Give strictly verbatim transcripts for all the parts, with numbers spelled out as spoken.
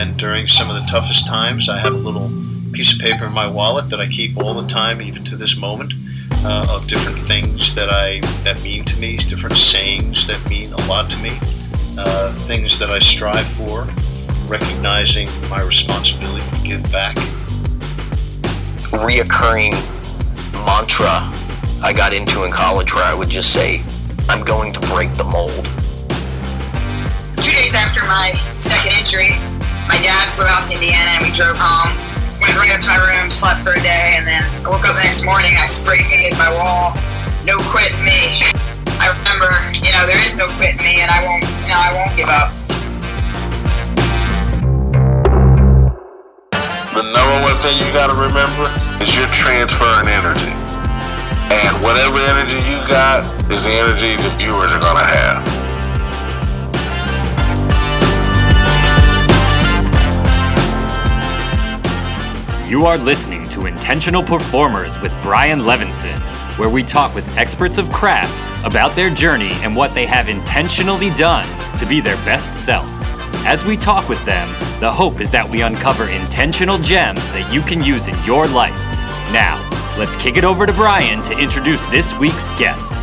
And during some of the toughest times, I have a little piece of paper in my wallet that I keep all the time, even to this moment, uh, of different things that I that mean to me, different sayings that mean a lot to me, uh, things that I strive for, recognizing my responsibility to give back. Reoccurring mantra I got into in college where I would just say, I'm going to break the mold. Two days after my second injury, my dad flew out to Indiana and we drove home. Went right up to my room, slept for a day, and then I woke up the next morning, I spray painted my wall, no quitting me. I remember, you know, there is no quitting me and I won't, you know, I won't give up. The number one thing you gotta remember is you're transferring energy. And whatever energy you got is the energy the viewers are gonna have. You are listening to Intentional Performers with Brian Levinson, where we talk with experts of craft about their journey and what they have intentionally done to be their best self. As we talk with them, the hope is that we uncover intentional gems that you can use in your life. Now, let's kick it over to Brian to introduce this week's guest.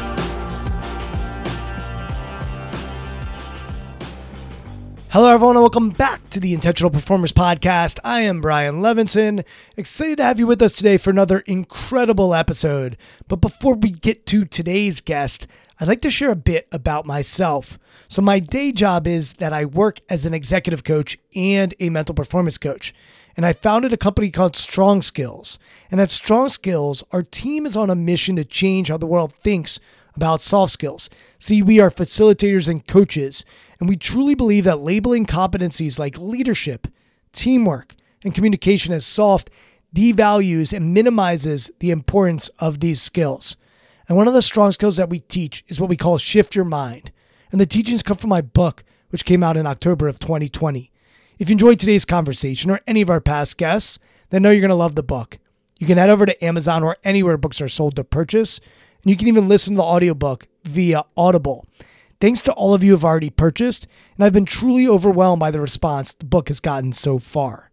Hello, everyone, and welcome back to the Intentional Performers Podcast. I am Brian Levinson. Excited to have you with us today for another incredible episode. But before we get to today's guest, I'd like to share a bit about myself. So my day job is that I work as an executive coach and a mental performance coach. And I founded a company called Strong Skills. And at Strong Skills, our team is on a mission to change how the world thinks about soft skills. See, we are facilitators and coaches, and we truly believe that labeling competencies like leadership, teamwork, and communication as soft devalues and minimizes the importance of these skills. And one of the strong skills that we teach is what we call Shift Your Mind. And the teachings come from my book, which came out in October of twenty twenty. If you enjoyed today's conversation or any of our past guests, then know you're going to love the book. You can head over to Amazon or anywhere books are sold to purchase, and you can even listen to the audiobook via Audible. Thanks to all of you who have already purchased, and I've been truly overwhelmed by the response the book has gotten so far.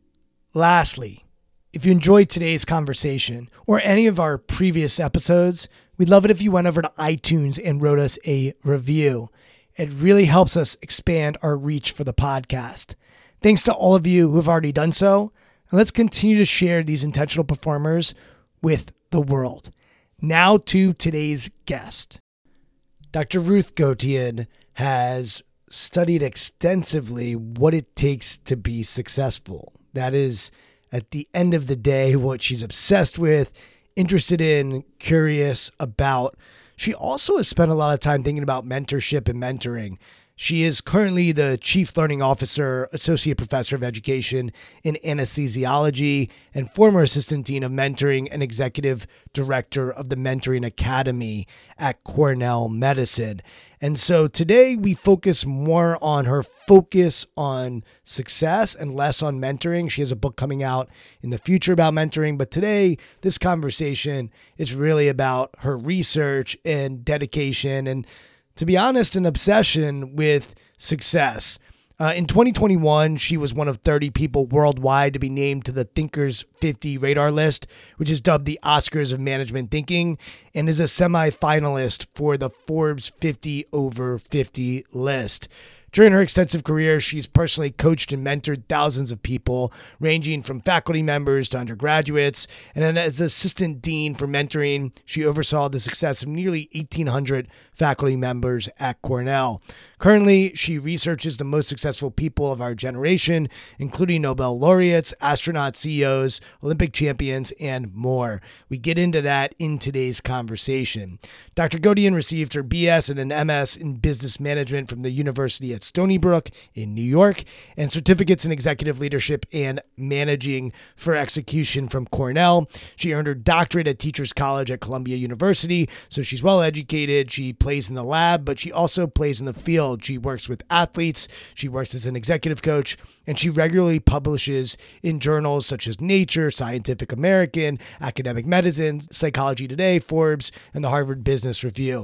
Lastly, if you enjoyed today's conversation or any of our previous episodes, we'd love it if you went over to iTunes and wrote us a review. It really helps us expand our reach for the podcast. Thanks to all of you who have already done so, and let's continue to share these intentional performers with the world. Now to today's guest. Doctor Ruth Gautier has studied extensively what it takes to be successful. That is, at the end of the day, what she's obsessed with, interested in, curious about. She also has spent a lot of time thinking about mentorship and mentoring. She is currently the Chief Learning Officer, Associate Professor of Education in Anesthesiology, and former Assistant Dean of Mentoring and Executive Director of the Mentoring Academy at Cornell Medicine. And so today we focus more on her focus on success and less on mentoring. She has a book coming out in the future about mentoring, but today this conversation is really about her research and dedication and, to be honest, an obsession with success. Uh, in twenty twenty-one, she was one of thirty people worldwide to be named to the Thinkers fifty radar list, which is dubbed the Oscars of Management Thinking, and is a semi-finalist for the Forbes fifty over fifty list. During her extensive career, she's personally coached and mentored thousands of people, ranging from faculty members to undergraduates. And then as assistant dean for mentoring, she oversaw the success of nearly eighteen hundred faculty members at Cornell. Currently, she researches the most successful people of our generation, including Nobel laureates, astronaut C E Os, Olympic champions, and more. We get into that in today's conversation. Doctor Gautier received her B S and an M S in business management from the University at Stony Brook in New York, and certificates in executive leadership and managing for execution from Cornell. She earned her doctorate at Teachers College at Columbia University, so she's well educated. She plays in the lab, but she also plays in the field. She works with athletes, she works as an executive coach, and she regularly publishes in journals such as Nature, Scientific American, Academic Medicine, Psychology Today, Forbes, and the Harvard Business Review.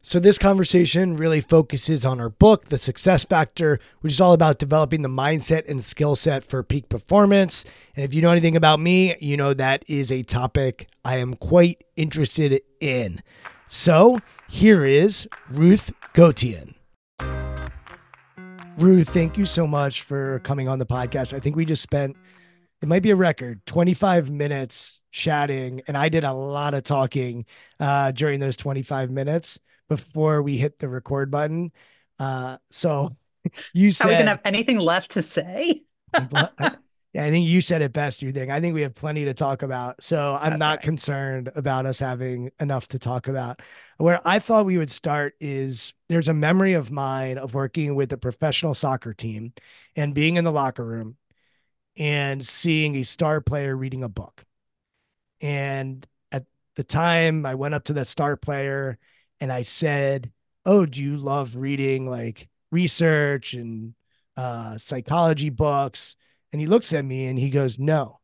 So this conversation really focuses on our book, The Success Factor, which is all about developing the mindset and skill set for peak performance. And if you know anything about me, you know that is a topic I am quite interested in. So here is Ruth Gautian. Ruth, thank you so much for coming on the podcast. I think we just spent, it might be a record, twenty-five minutes chatting, and I did a lot of talking uh, during those twenty-five minutes before we hit the record button. Uh, so you said— Are we going to have anything left to say? yeah, I think you said it best, you think. I think we have plenty to talk about. So I'm That's not right. concerned about us having enough to talk about. Where I thought we would start is there's a memory of mine of working with a professional soccer team and being in the locker room and seeing a star player reading a book. And at the time, I went up to that star player and I said, "Oh, do you love reading like research and uh, psychology books?" And he looks at me and he goes, "No."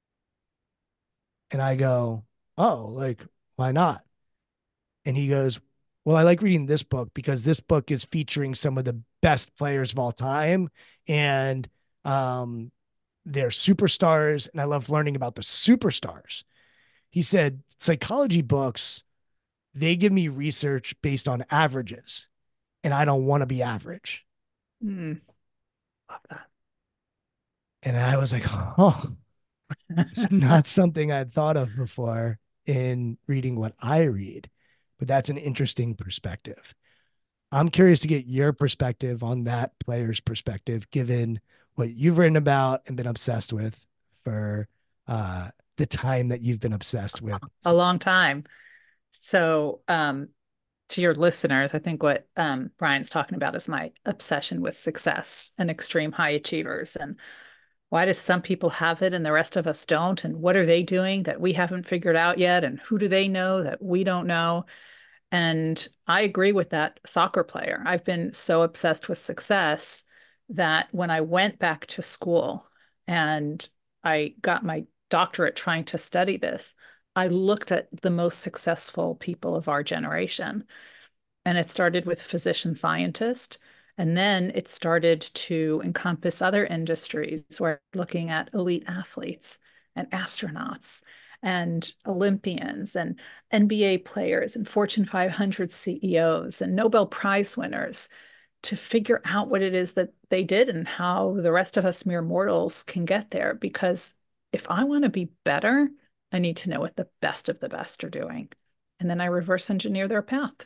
And I go, "Oh, like, why not?" And he goes, "Well, I like reading this book because this book is featuring some of the best players of all time. And um, they're superstars. And I love learning about the superstars." He said, "Psychology books, they give me research based on averages. And I don't want to be average." Mm. Love that. And I was like, oh, it's not something I'd thought of before in reading what I read, but that's an interesting perspective. I'm curious to get your perspective on that player's perspective, given what you've written about and been obsessed with for uh, the time that you've been obsessed with. A long time. So, um, to your listeners, I think what um, Brian's talking about is my obsession with success and extreme high achievers. And why do some people have it and the rest of us don't? And what are they doing that we haven't figured out yet? And who do they know that we don't know? And I agree with that soccer player. I've been so obsessed with success that when I went back to school and I got my doctorate trying to study this, I looked at the most successful people of our generation. And it started with physician scientist. And then it started to encompass other industries where looking at elite athletes and astronauts and Olympians and N B A players and Fortune five hundred C E Os and Nobel Prize winners to figure out what it is that they did and how the rest of us mere mortals can get there. Because if I want to be better, I need to know what the best of the best are doing. And then I reverse engineer their path.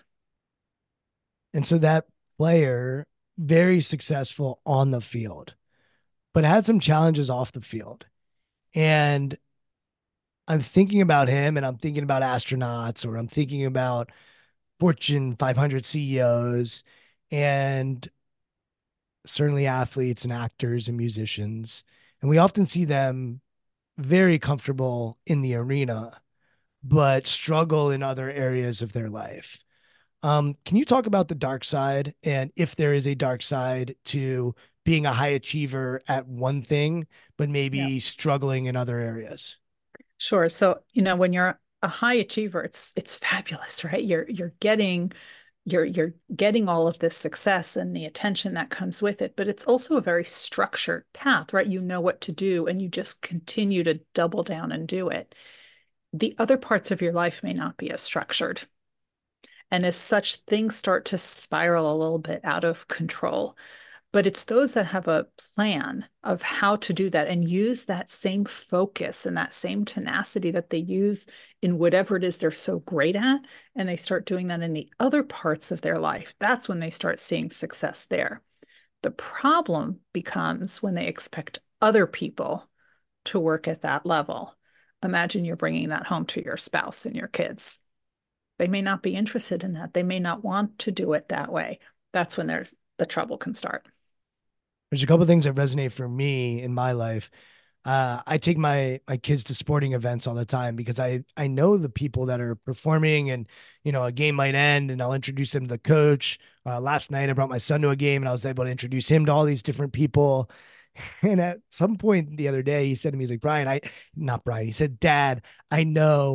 And so that player, very successful on the field, but had some challenges off the field. And I'm thinking about him and I'm thinking about astronauts, or I'm thinking about Fortune five hundred C E Os and certainly athletes and actors and musicians. And we often see them very comfortable in the arena, but struggle in other areas of their life. Um, can you talk about the dark side, and if there is a dark side to being a high achiever at one thing, but maybe Yeah. struggling in other areas? Sure. So, you know, when you're a high achiever, it's it's fabulous, right? You're you're getting you're you're getting all of this success and the attention that comes with it, but it's also a very structured path, right? You know what to do and you just continue to double down and do it. The other parts of your life may not be as structured. And as such, things start to spiral a little bit out of control. But it's those that have a plan of how to do that and use that same focus and that same tenacity that they use in whatever it is they're so great at, and they start doing that in the other parts of their life. That's when they start seeing success there. The problem becomes when they expect other people to work at that level. Imagine you're bringing that home to your spouse and your kids. They may not be interested in that. They may not want to do it that way. That's when there's the trouble can start. There's a couple of things that resonate for me in my life. Uh, I take my my kids to sporting events all the time because I I know the people that are performing, and you know a game might end and I'll introduce them to the coach. Uh, last night I brought my son to a game and I was able to introduce him to all these different people. And at some point the other day he said to me, he's like, Brian, I not Brian, he said, Dad, I know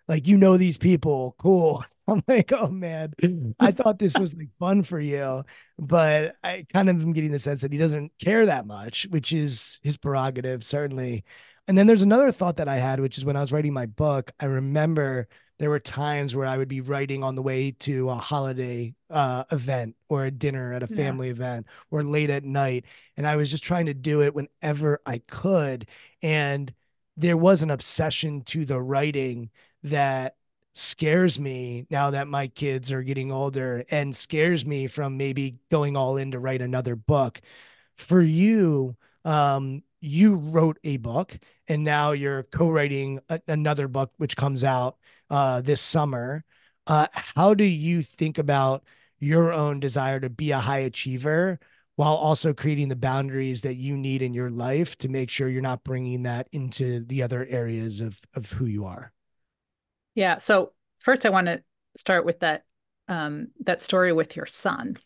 Like, you know, these people, cool. I'm like, oh man, I thought this was like fun for you, but I kind of am getting the sense that he doesn't care that much, which is his prerogative, certainly. And then there's another thought that I had, which is when I was writing my book, I remember there were times where I would be writing on the way to a holiday uh, event or a dinner at a Yeah. family event or late at night. And I was just trying to do it whenever I could. And there was an obsession to the writing that scares me now that my kids are getting older and scares me from maybe going all in to write another book. For you, um, you wrote a book and now you're co-writing a- another book, which comes out uh, this summer. Uh, how do you think about your own desire to be a high achiever while also creating the boundaries that you need in your life to make sure you're not bringing that into the other areas of, of who you are? Yeah. So first I want to start with that um, that story with your son.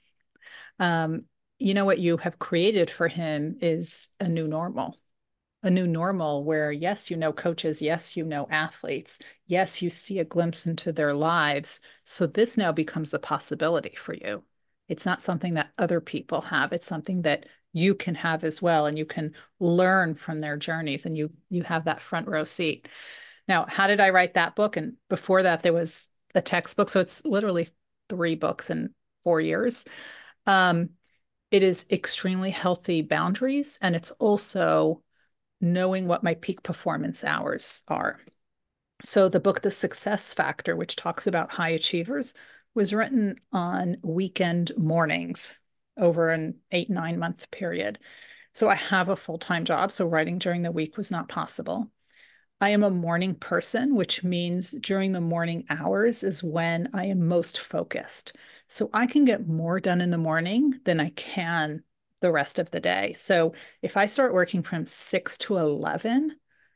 Um, you know, what you have created for him is a new normal, a new normal where, yes, you know coaches, yes, you know athletes, yes, you see a glimpse into their lives. So this now becomes a possibility for you. It's not something that other people have. It's something that you can have as well, and you can learn from their journeys, and you you have that front row seat. Now, how did I write that book? And before that, there was a textbook. So it's literally three books in four years. Um, it is extremely healthy boundaries, and it's also knowing what my peak performance hours are. So the book, The Success Factor, which talks about high achievers, was written on weekend mornings over an eight, nine month period. So I have a full-time job, so writing during the week was not possible. I am a morning person, which means during the morning hours is when I am most focused. So I can get more done in the morning than I can the rest of the day. So if I start working from six to eleven,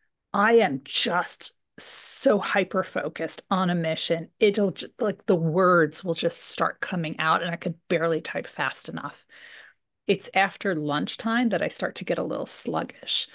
I am just so hyper focused on a mission. It'll just, like the words will just start coming out and I could barely type fast enough. It's after lunchtime that I start to get a little sluggish.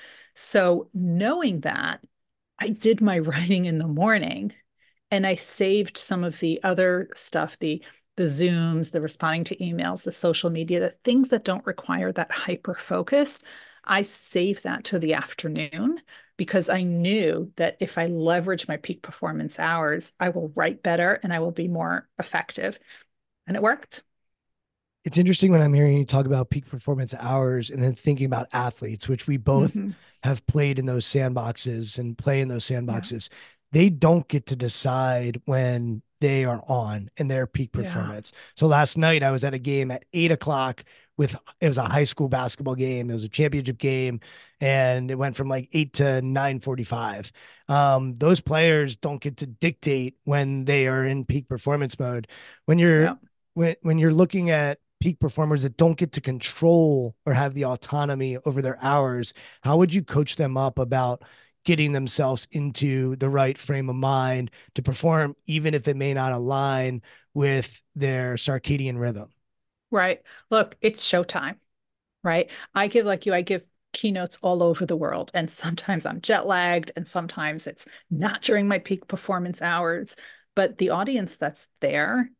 So knowing that, I did my writing in the morning and I saved some of the other stuff, the the Zooms, the responding to emails, the social media, the things that don't require that hyper focus. I saved that to the afternoon because I knew that if I leverage my peak performance hours, I will write better and I will be more effective. And it worked. It's interesting when I'm hearing you talk about peak performance hours and then thinking about athletes, which we both Mm-hmm. have played in those sandboxes and play in those Yeah. sandboxes. They don't get to decide when they are on in their peak Yeah. performance. So last night I was at a game at eight o'clock with, it was a high school basketball game. It was a championship game and it went from like eight to nine forty-five. Um, those players don't get to dictate when they are in peak performance mode. When you're, Yeah. when, when you're looking at peak performers that don't get to control or have the autonomy over their hours, how would you coach them up about getting themselves into the right frame of mind to perform, even if it may not align with their circadian rhythm? Right. Look, it's showtime, right? I give like you, I give keynotes all over the world. And sometimes I'm jet lagged, and sometimes it's not during my peak performance hours. But the audience that's there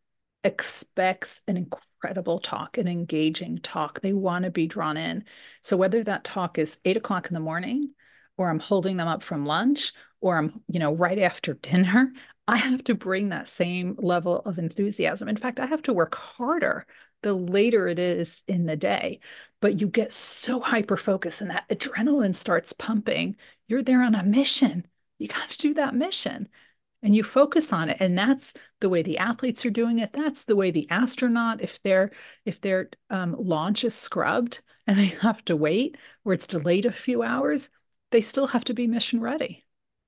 expects an incredible talk, an engaging talk. They want to be drawn in. So whether that talk is eight o'clock in the morning, or I'm holding them up from lunch, or I'm, you know, right after dinner, I have to bring that same level of enthusiasm. In fact, I have to work harder the later it is in the day. But you get so hyper focused and that adrenaline starts pumping. You're there on a mission. You got to do that mission and you focus on it. And that's the way the athletes are doing it. That's the way the astronaut, if their if their um, launch is scrubbed and they have to wait or it's delayed a few hours, they still have to be mission ready.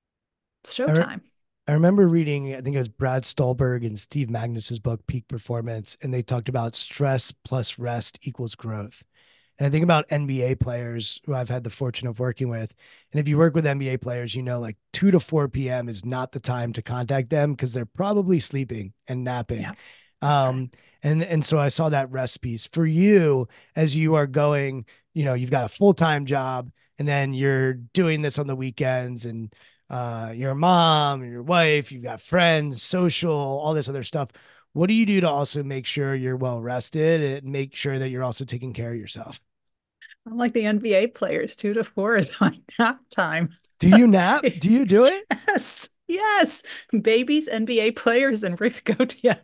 It's I, re- showtime. I remember reading, I think it was Brad Stulberg and Steve Magnus's book, Peak Performance, and they talked about stress plus rest equals growth. And I think about N B A players who I've had the fortune of working with. And if you work with N B A players, you know, like two to four p m is not the time to contact them because they're probably sleeping and napping. Yeah, that's right. Um, and, and so I saw that rest piece for you as you are going, you know, you've got a full-time job and then you're doing this on the weekends and uh, your mom, your wife, you've got friends, social, all this other stuff. What do you do to also make sure you're well rested and make sure that you're also taking care of yourself? I'm like the N B A players, two to four is my nap time. Do you nap? Do you do it? Yes, yes. Babies, N B A players, and Ruth Gotia.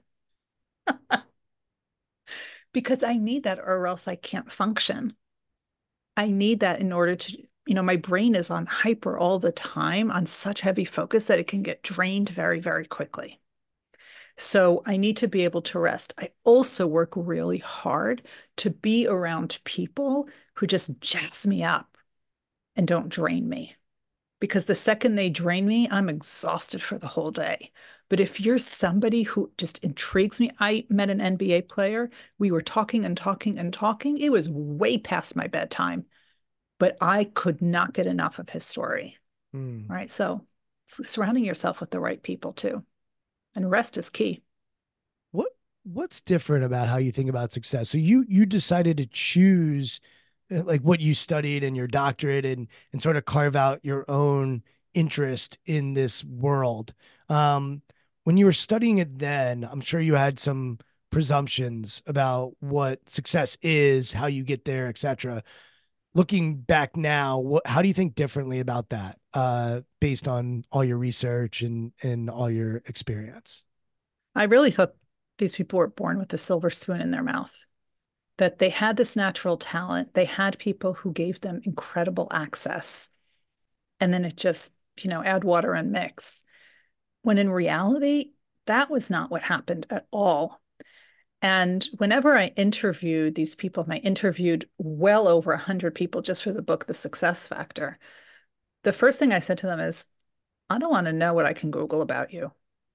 Because I need that or else I can't function. I need that in order to, you know, my brain is on hyper all the time on such heavy focus that it can get drained very, very quickly. So I need to be able to rest. I also work really hard to be around people who just jazz me up and don't drain me. Because the second they drain me, I'm exhausted for the whole day. But if you're somebody who just intrigues me, I met an N B A player. We were talking and talking and talking. It was way past my bedtime, but I could not get enough of his story. Hmm. Right. So surrounding yourself with the right people too. And rest is key. What what's different about how you think about success? So you you decided to choose uh, like what you studied and your doctorate and and sort of carve out your own interest in this world. Um, when you were studying it then, I'm sure you had some presumptions about what success is, how you get there, et cetera. Looking back now, what, how do you think differently about that, uh, based on all your research and and all your experience? I really thought these people were born with a silver spoon in their mouth, that they had this natural talent. They had people who gave them incredible access. And then it just, you know, add water and mix. When in reality, that was not what happened at all. And whenever I interviewed these people, and I interviewed well over one hundred people just for the book, The Success Factor, the first thing I said to them is, I don't want to know what I can Google about you.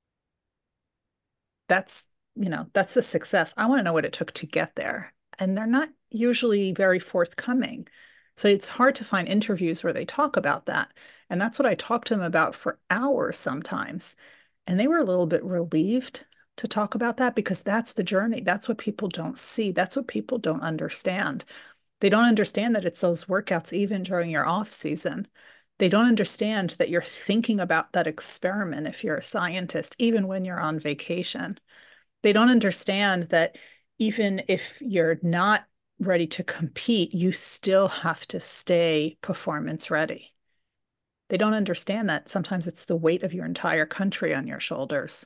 That's, you know, that's the success. I want to know what it took to get there. And they're not usually very forthcoming. So it's hard to find interviews where they talk about that. And that's what I talked to them about for hours sometimes. And they were a little bit relieved to talk about that because that's the journey. That's what people don't see. That's what people don't understand. They don't understand that it's those workouts even during your off season. They don't understand that you're thinking about that experiment if you're a scientist, even when you're on vacation. They don't understand that even if you're not ready to compete, you still have to stay performance ready. They don't understand that sometimes it's the weight of your entire country on your shoulders.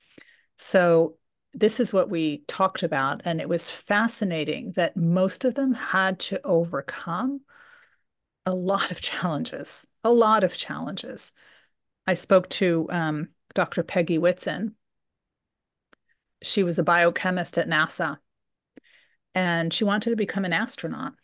So this is what we talked about, and it was fascinating that most of them had to overcome a lot of challenges, a lot of challenges. I spoke to um, Doctor Peggy Whitson. She was a biochemist at NASA, and she wanted to become an astronaut.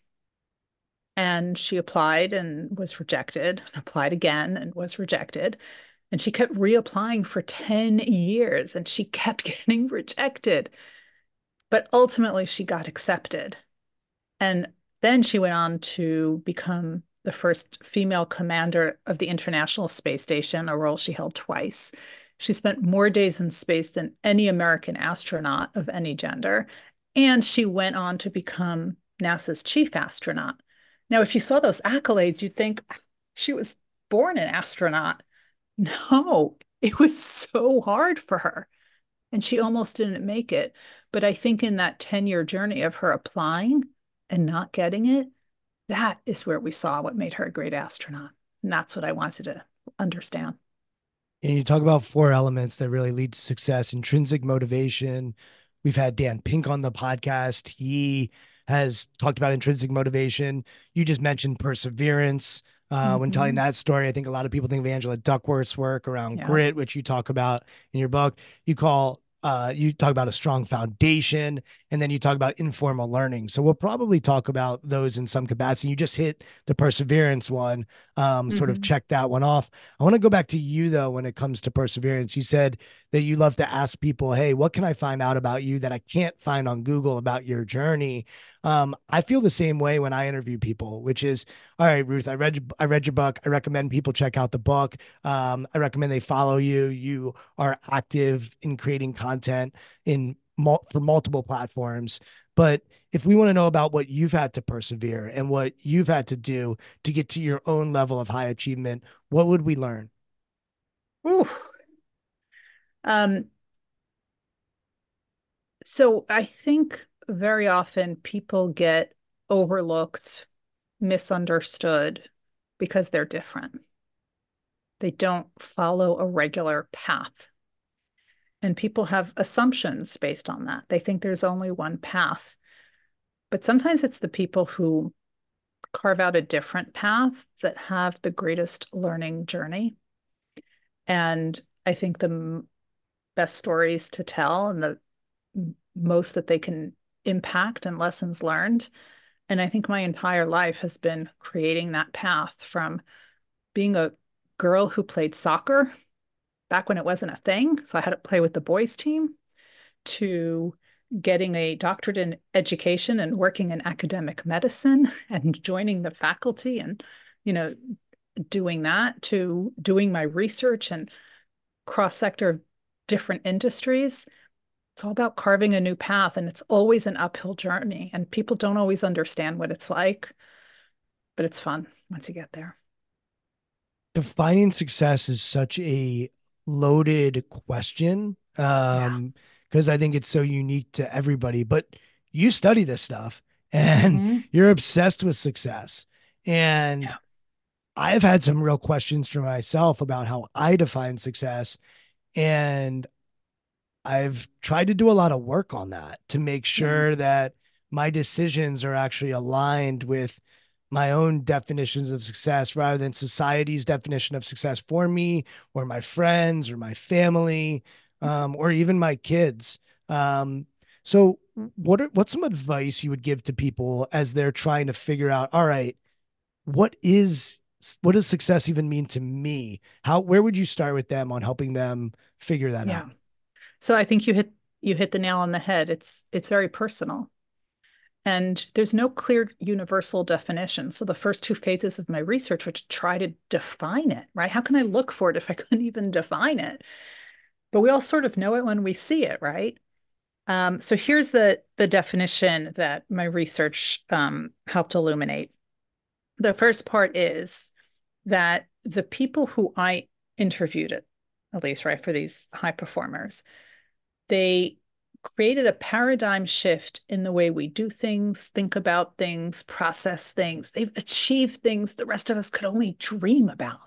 And she applied and was rejected, and applied again and was rejected. And she kept reapplying for ten years, and she kept getting rejected. But ultimately, she got accepted. And then she went on to become the first female commander of the International Space Station, a role she held twice. She spent more days in space than any American astronaut of any gender. And she went on to become NASA's chief astronaut. Now, if you saw those accolades, you'd think she was born an astronaut. No, it was so hard for her. And she almost didn't make it. But I think in that ten-year journey of her applying and not getting it, that is where we saw what made her a great astronaut. And that's what I wanted to understand. And you talk about four elements that really lead to success: intrinsic motivation. We've had Dan Pink on the podcast. He has talked about intrinsic motivation. You just mentioned perseverance. Uh, mm-hmm. When telling that story, I think a lot of people think of Angela Duckworth's work around yeah. grit, which you talk about in your book. You call Uh, you talk about a strong foundation, and then you talk about informal learning. So we'll probably talk about those in some capacity. You just hit the perseverance one, um, mm-hmm. sort of check that one off. I want to go back to you, though, when it comes to perseverance. You said that you love to ask people, hey, what can I find out about you that I can't find on Google about your journey? Um, I feel the same way when I interview people, which is, all right, Ruth, I read, I read your book. I recommend people check out the book. Um, I recommend they follow you. You are active in creating content in mul- for multiple platforms. But if we want to know about what you've had to persevere and what you've had to do to get to your own level of high achievement, what would we learn? Ooh. Um, so I think very often people get overlooked, misunderstood because they're different. They don't follow a regular path. And people have assumptions based on that. They think there's only one path. But sometimes it's the people who carve out a different path that have the greatest learning journey. And I think the best stories to tell and the most that they can impact and lessons learned. And I think my entire life has been creating that path from being a girl who played soccer back when it wasn't a thing. So I had to play with the boys' team to getting a doctorate in education and working in academic medicine and joining the faculty and, you know, doing that to doing my research and cross sector different industries. It's all about carving a new path, and it's always an uphill journey, and people don't always understand what it's like, but it's fun once you get there. Defining success is such a loaded question. Um, because I think it's so unique to everybody, but you study this stuff and Mm-hmm. you're obsessed with success. And Yeah. I've had some real questions for myself about how I define success. And I've tried to do a lot of work on that to make Yeah. sure that my decisions are actually aligned with my own definitions of success rather than society's definition of success for me or my friends or my family, um, or even my kids. Um, so what are, what's some advice you would give to people as they're trying to figure out, all right, what is, what does success even mean to me? How, where would you start with them on helping them figure that Yeah. out? So I think you hit you hit the nail on the head. It's it's very personal. And there's no clear universal definition. So the first two phases of my research were to try to define it, right? How can I look for it if I couldn't even define it? But we all sort of know it when we see it, right? Um, so here's the the definition that my research um, helped illuminate. The first part is that the people who I interviewed, at, at least, right, for these high performers, they created a paradigm shift in the way we do things, think about things, process things. They've achieved things the rest of us could only dream about,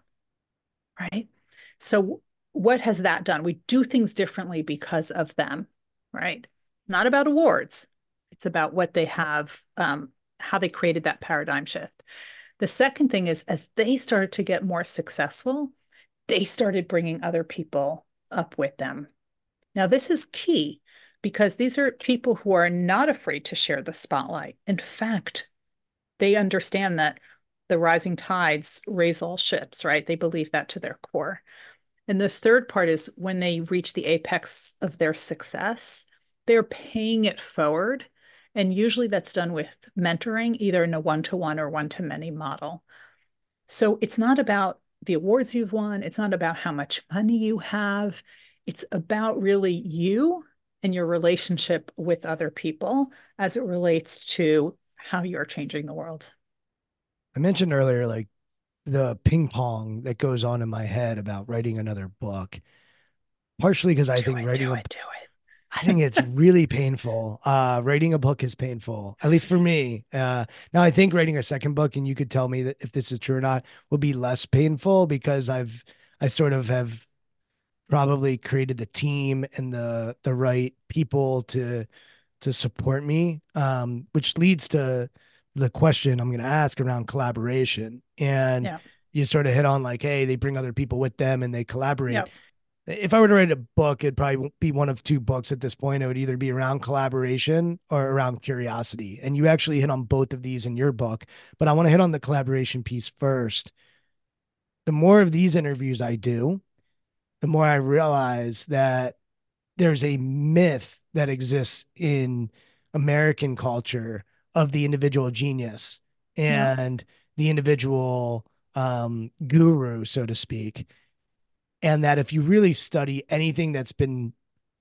right? So, what has that done? We do things differently because of them, right? Not about awards. It's about what they have, um, how they created that paradigm shift. The second thing is, as they started to get more successful, they started bringing other people up with them. Now, this is key because these are people who are not afraid to share the spotlight. In fact, they understand that the rising tides raise all ships, right? They believe that to their core. And the third part is when they reach the apex of their success, they're paying it forward. And usually that's done with mentoring, either in a one to one or one to many model. So it's not about the awards you've won, it's not about how much money you have. It's about really you and your relationship with other people as it relates to how you're changing the world. I mentioned earlier, like the ping pong that goes on in my head about writing another book, partially because I Do think it, do writing a, it, do I think it's really painful. Uh, writing a book is painful, at least for me. Uh, now I think writing a second book, and you could tell me that if this is true or not, will be less painful because I've, I sort of have probably created the team and the, the right people to, to support me. Um, which leads to the question I'm going to ask around collaboration. And Yeah. you sort of hit on like, hey, they bring other people with them and they collaborate. Yeah. If I were to write a book, it'd probably be one of two books at this point. It would either be around collaboration or around curiosity. And you actually hit on both of these in your book, but I want to hit on the collaboration piece first. The more of these interviews I do, the more I realize that there's a myth that exists in American culture of the individual genius Yeah. and the individual um, guru, so to speak. And that if you really study anything that's been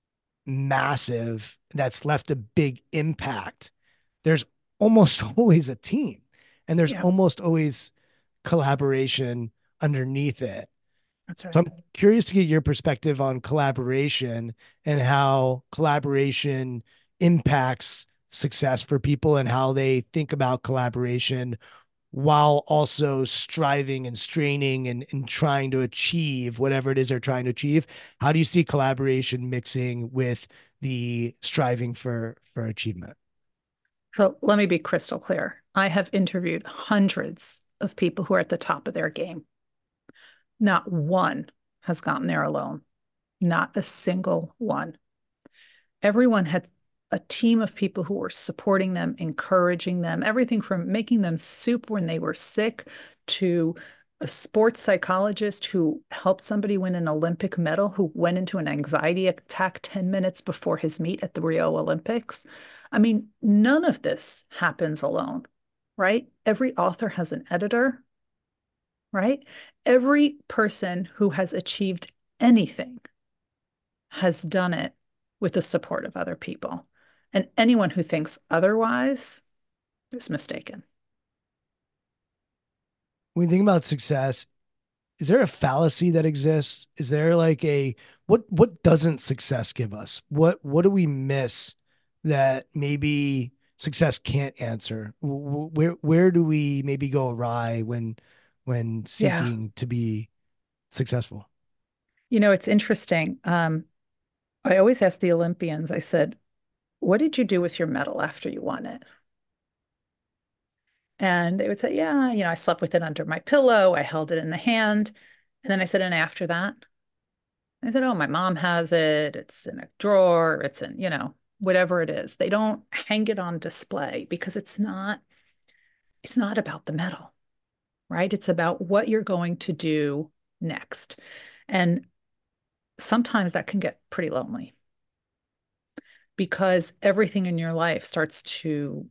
massive, that's left a big impact, there's almost always a team and there's Yeah. almost always collaboration underneath it. That's So right. I'm curious to get your perspective on collaboration and how collaboration impacts success for people and how they think about collaboration while also striving and straining and, and trying to achieve whatever it is they're trying to achieve. How do you see collaboration mixing with the striving for for achievement? So let me be crystal clear. I have interviewed hundreds of people who are at the top of their game. Not one has gotten there alone. Not a single one. Everyone had a team of people who were supporting them, encouraging them, everything from making them soup when they were sick to a sports psychologist who helped somebody win an Olympic medal who went into an anxiety attack ten minutes before his meet at the Rio Olympics. I mean, none of this happens alone, right? Every author has an editor, right? Every person who has achieved anything has done it with the support of other people. And anyone who thinks otherwise is mistaken. When you think about success, is there a fallacy that exists? Is there like a what what doesn't success give us? What what do we miss that maybe success can't answer? Where where do we maybe go awry when when Yeah. seeking to be successful? You know, it's interesting. Um, I always ask the Olympians, I said, what did you do with your medal after you won it? And they would say, yeah, you know, I slept with it under my pillow. I held it in the hand. And then I said, and after that, I said, oh, my mom has it. It's in a drawer. It's in, you know, whatever it is. They don't hang it on display because it's not, it's not about the medal, right? It's about what you're going to do next. And sometimes that can get pretty lonely because everything in your life starts to,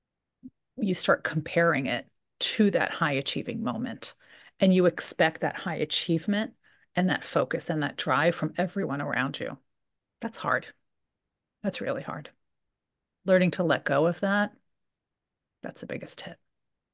you start comparing it to that high achieving moment. And you expect that high achievement and that focus and that drive from everyone around you. That's hard. That's really hard. Learning to let go of that, that's the biggest hit.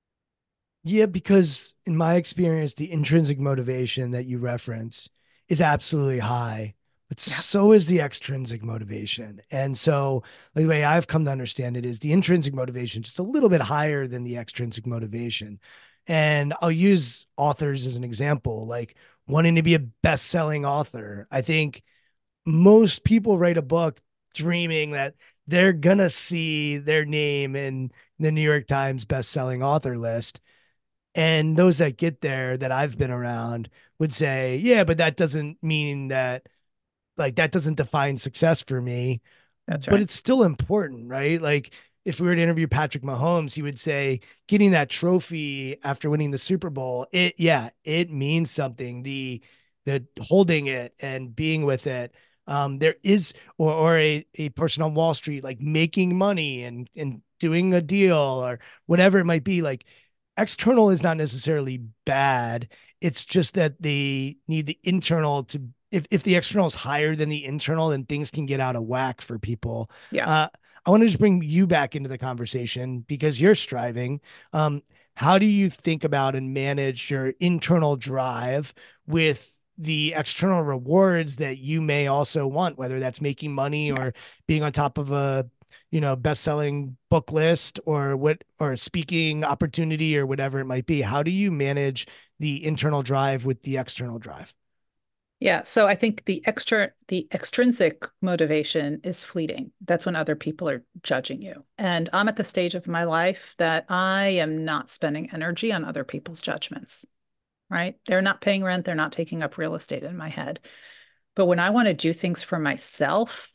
Yeah, because in my experience, the intrinsic motivation that you reference is absolutely high, but Yeah. so is the extrinsic motivation. And so the way I've come to understand it is the intrinsic motivation just a little bit higher than the extrinsic motivation. And I'll use authors as an example, like wanting to be a best-selling author. I think most people write a book dreaming that they're gonna see their name in the New York Times best-selling author list. And those that get there that I've been around would say, yeah, but that doesn't mean that, like, that doesn't define success for me. That's But right. it's still important, right? Like, if we were to interview Patrick Mahomes, he would say getting that trophy after winning the Super Bowl, it, yeah, it means something. The, the holding it and being with it. Um, there is, or, or a, a person on Wall Street, like making money and, and doing a deal or whatever it might be. Like, external is not necessarily bad. It's just that they need the internal to, if, if the external is higher than the internal, then things can get out of whack for people. Yeah. Uh, I want to just bring you back into the conversation because you're striving. Um, how do you think about and manage your internal drive with the external rewards that you may also want, whether that's making money or being on top of a, you know, best-selling book list or what, or speaking opportunity or whatever it might be? How do you manage the internal drive with the external drive? Yeah. So I think the extra, the extrinsic motivation is fleeting. That's when other people are judging you. And I'm at the stage of my life that I am not spending energy on other people's judgments, right? They're not paying rent. They're not taking up real estate in my head. But when I want to do things for myself,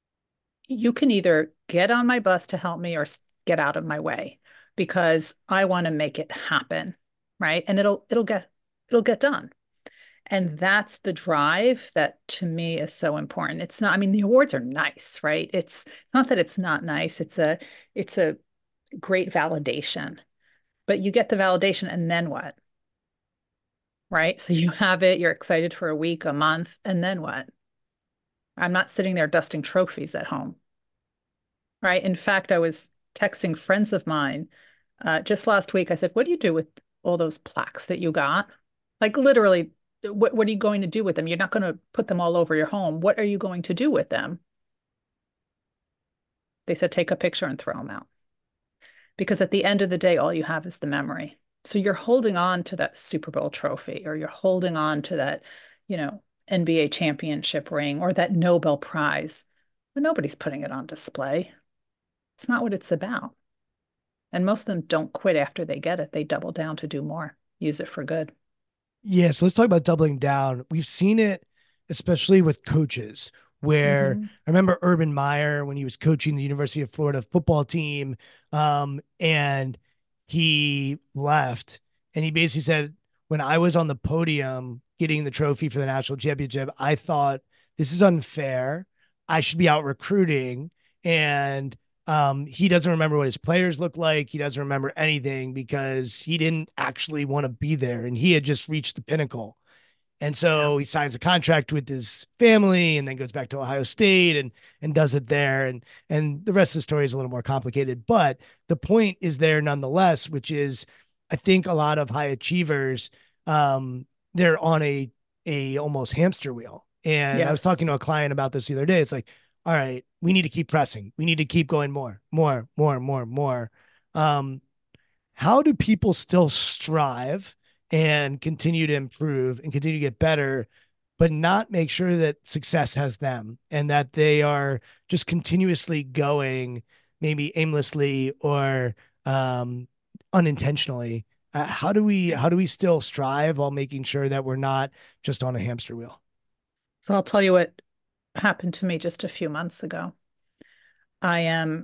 you can either get on my bus to help me or get out of my way because I want to make it happen, right? And it'll it'll get it'll get done. And that's the drive that to me is so important. It's not, I mean, the awards are nice, right? It's not that it's not nice. It's a it's a great validation. But you get the validation and then what? Right? So you have it, you're excited for a week, a month, and then what? I'm not sitting there dusting trophies at home. Right? In fact, I was texting friends of mine uh, just last week. I said, what do you do with all those plaques that you got? Like literally what, what are you going to do with them? You're not going to put them all over your home. What are you going to do with them? They said, take a picture and throw them out. Because at the end of the day, all you have is the memory. So you're holding on to that Super Bowl trophy, or you're holding on to that, you know, N B A championship ring, or that Nobel Prize. But nobody's putting it on display. It's not what it's about. And most of them don't quit after they get it. They double down to do more, use it for good. Yeah, so let's talk about doubling down. We've seen it, especially with coaches, where Mm-hmm. I remember Urban Meyer when he was coaching the University of Florida football team, um, and he left, and he basically said, when I was on the podium getting the trophy for the national championship, I thought this is unfair. I should be out recruiting, and um, he doesn't remember what his players look like. He doesn't remember anything because he didn't actually want to be there, and he had just reached the pinnacle. And Yeah. so he signs a contract with his family and then goes back to Ohio State and and does it there. And and the rest of the story is a little more complicated. But the point is there nonetheless, which is I think a lot of high achievers, um, they're on a a almost hamster wheel. And I was Yes. talking to a client about this the other day. It's like, all right, we need to keep pressing. We need to keep going more, more, more, more, more. Um, how do people still strive and continue to improve and continue to get better, but not make sure that success has them and that they are just continuously going, maybe aimlessly or um, unintentionally? Uh, how do we how do we still strive while making sure that we're not just on a hamster wheel? So I'll tell you what happened to me just a few months ago. I am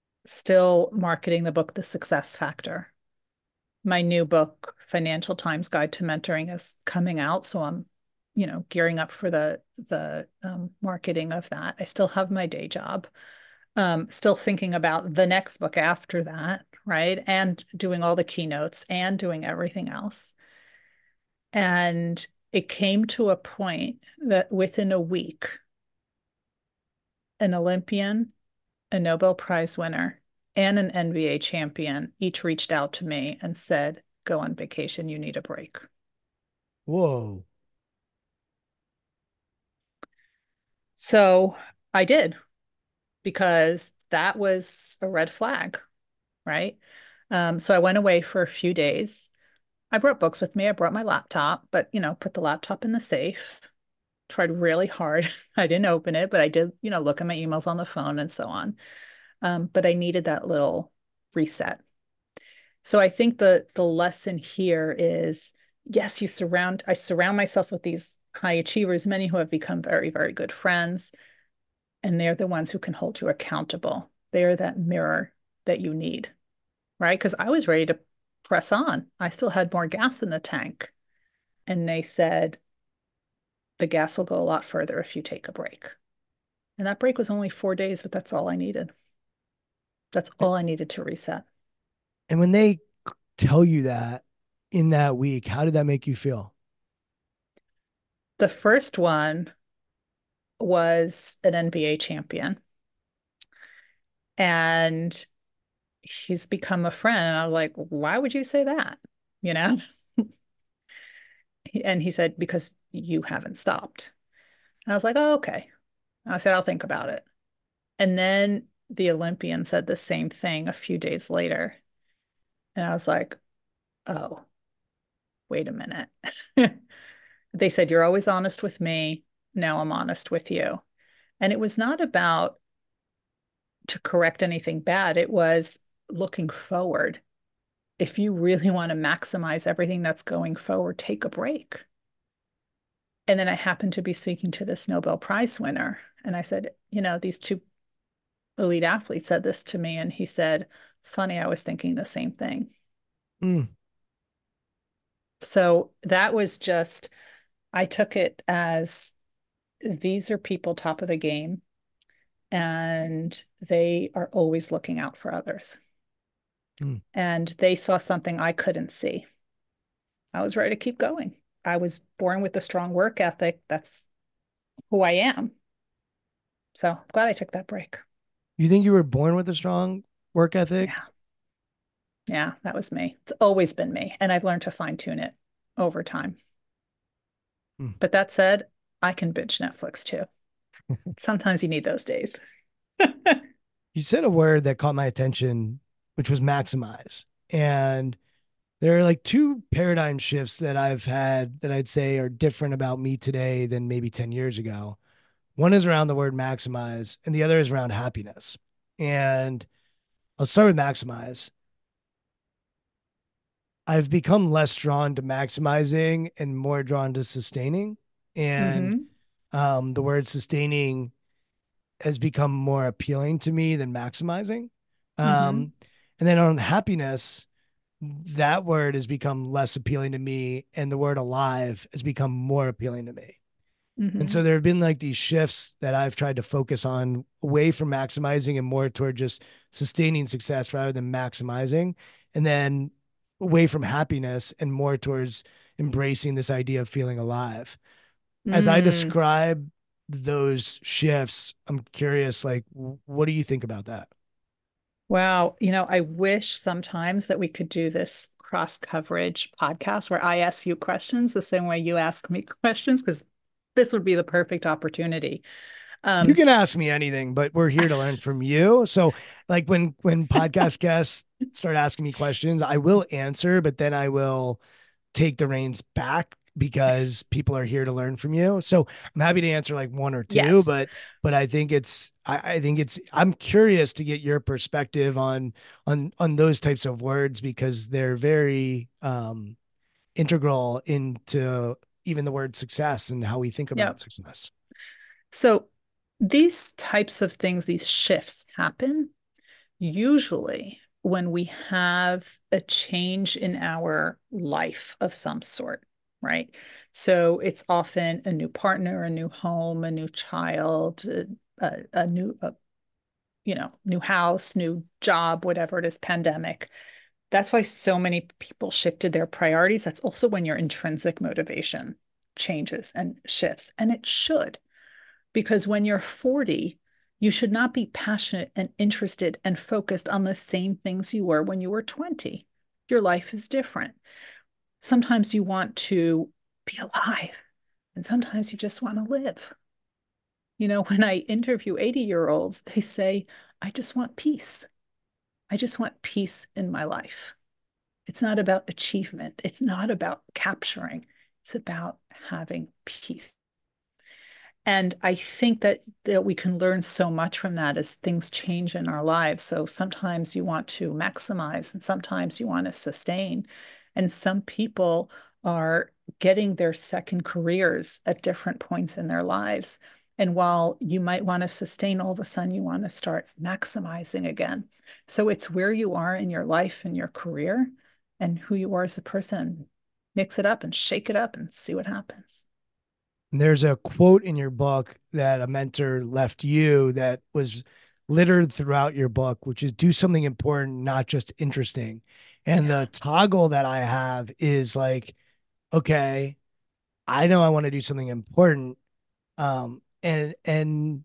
still marketing the book, The Success Factor. My new book, Financial Times Guide to Mentoring, is coming out. So I'm, you know, gearing up for the the um, marketing of that. I still have my day job. Um, still thinking about the next book after that, right? And doing all the keynotes and doing everything else. And it came to a point that within a week, an Olympian, a Nobel Prize winner, and an N B A champion each reached out to me and said, go on vacation, you need a break. Whoa. So I did, because that was a red flag, right? Um, so I went away for a few days. I brought books with me. I brought my laptop, but, you know, put the laptop in the safe. Tried really hard. I didn't open it, but I did, you know, look at my emails on the phone and so on. Um, but I needed that little reset. So I think the the lesson here is, yes, you surround, I surround myself with these high achievers, many who have become very, very good friends, and they're the ones who can hold you accountable. They're that mirror that you need, right? Because I was ready to press on. I still had more gas in the tank. And they said, the gas will go a lot further if you take a break. And that break was only four days, but that's all I needed. That's all I needed to reset. And when they tell you that in that week, how did that make you feel? The first one was an N B A champion. And he's become a friend. And I was like, why would you say that? You know? And he said, because you haven't stopped. And I was like, oh, okay. And I said, I'll think about it. And then the Olympian said the same thing a few days later. And I was like, oh, wait a minute. They said, you're always honest with me. Now I'm honest with you. And it was not about to correct anything bad. It was looking forward. If you really want to maximize everything that's going forward, take a break. And then I happened to be speaking to this Nobel Prize winner. And I said, you know, these two elite athletes said this to me. And he said, funny, I was thinking the same thing. Mm. So that was just, I took it as these are people top of the game, and they are always looking out for others. Mm. And they saw something I couldn't see. I was ready to keep going. I was born with a strong work ethic. That's who I am. So I'm glad I took that break. You think you were born with a strong work ethic? Yeah. Yeah, that was me. It's always been me. And I've learned to fine tune it over time. Mm. But that said, I can binge Netflix too. Sometimes you need those days. You said a word that caught my attention, which was maximize. And there are like two paradigm shifts that I've had that I'd say are different about me today than maybe ten years ago. One is around the word maximize, and the other is around happiness. And I'll start with maximize. I've become less drawn to maximizing and more drawn to sustaining. And Mm-hmm. um, the word sustaining has become more appealing to me than maximizing. Mm-hmm. Um, and then on happiness, that word has become less appealing to me, and the word alive has become more appealing to me. And Mm-hmm. so there have been like these shifts that I've tried to focus on away from maximizing and more toward just sustaining success rather than maximizing. And then away from happiness and more towards embracing this idea of feeling alive. As I Mm. describe those shifts, I'm curious, like, what do you think about that? Wow. You know, I wish sometimes that we could do this cross coverage podcast where I ask you questions the same way you ask me questions, because this would be the perfect opportunity. You Um, can ask me anything, but we're here to learn from you. So, like when when podcast guests start asking me questions, I will answer, but then I will take the reins back because people are here to learn from you. So I'm happy to answer like one or two, yes. but but I think it's I, I think it's I'm curious to get your perspective on on on those types of words because they're very um integral into even the word success and how we think Yeah. about success. So these types of things, these shifts happen usually when we have a change in our life of some sort, right? So it's often a new partner, a new home, a new child, a, a, a new, a, you know, new house, new job, whatever it is, pandemic. That's why so many people shifted their priorities. That's also when your intrinsic motivation changes and shifts, and it should. Because when you're forty, you should not be passionate and interested and focused on the same things you were when you were twenty. Your life is different. Sometimes you want to be alive, and sometimes you just want to live. You know, when I interview eighty year olds, they say, I just want peace. I just want peace in my life. It's not about achievement, it's not about capturing, it's about having peace. And I think that that we can learn so much from that as things change in our lives. So sometimes you want to maximize and sometimes you want to sustain. And some people are getting their second careers at different points in their lives. And while you might want to sustain, all of a sudden you want to start maximizing again. So it's where you are in your life and your career and who you are as a person. Mix it up and shake it up and see what happens. There's a quote in your book that a mentor left you that was littered throughout your book, which is do something important, not just interesting. And Yeah. the toggle that I have is like, okay, I know I want to do something important. Um, and and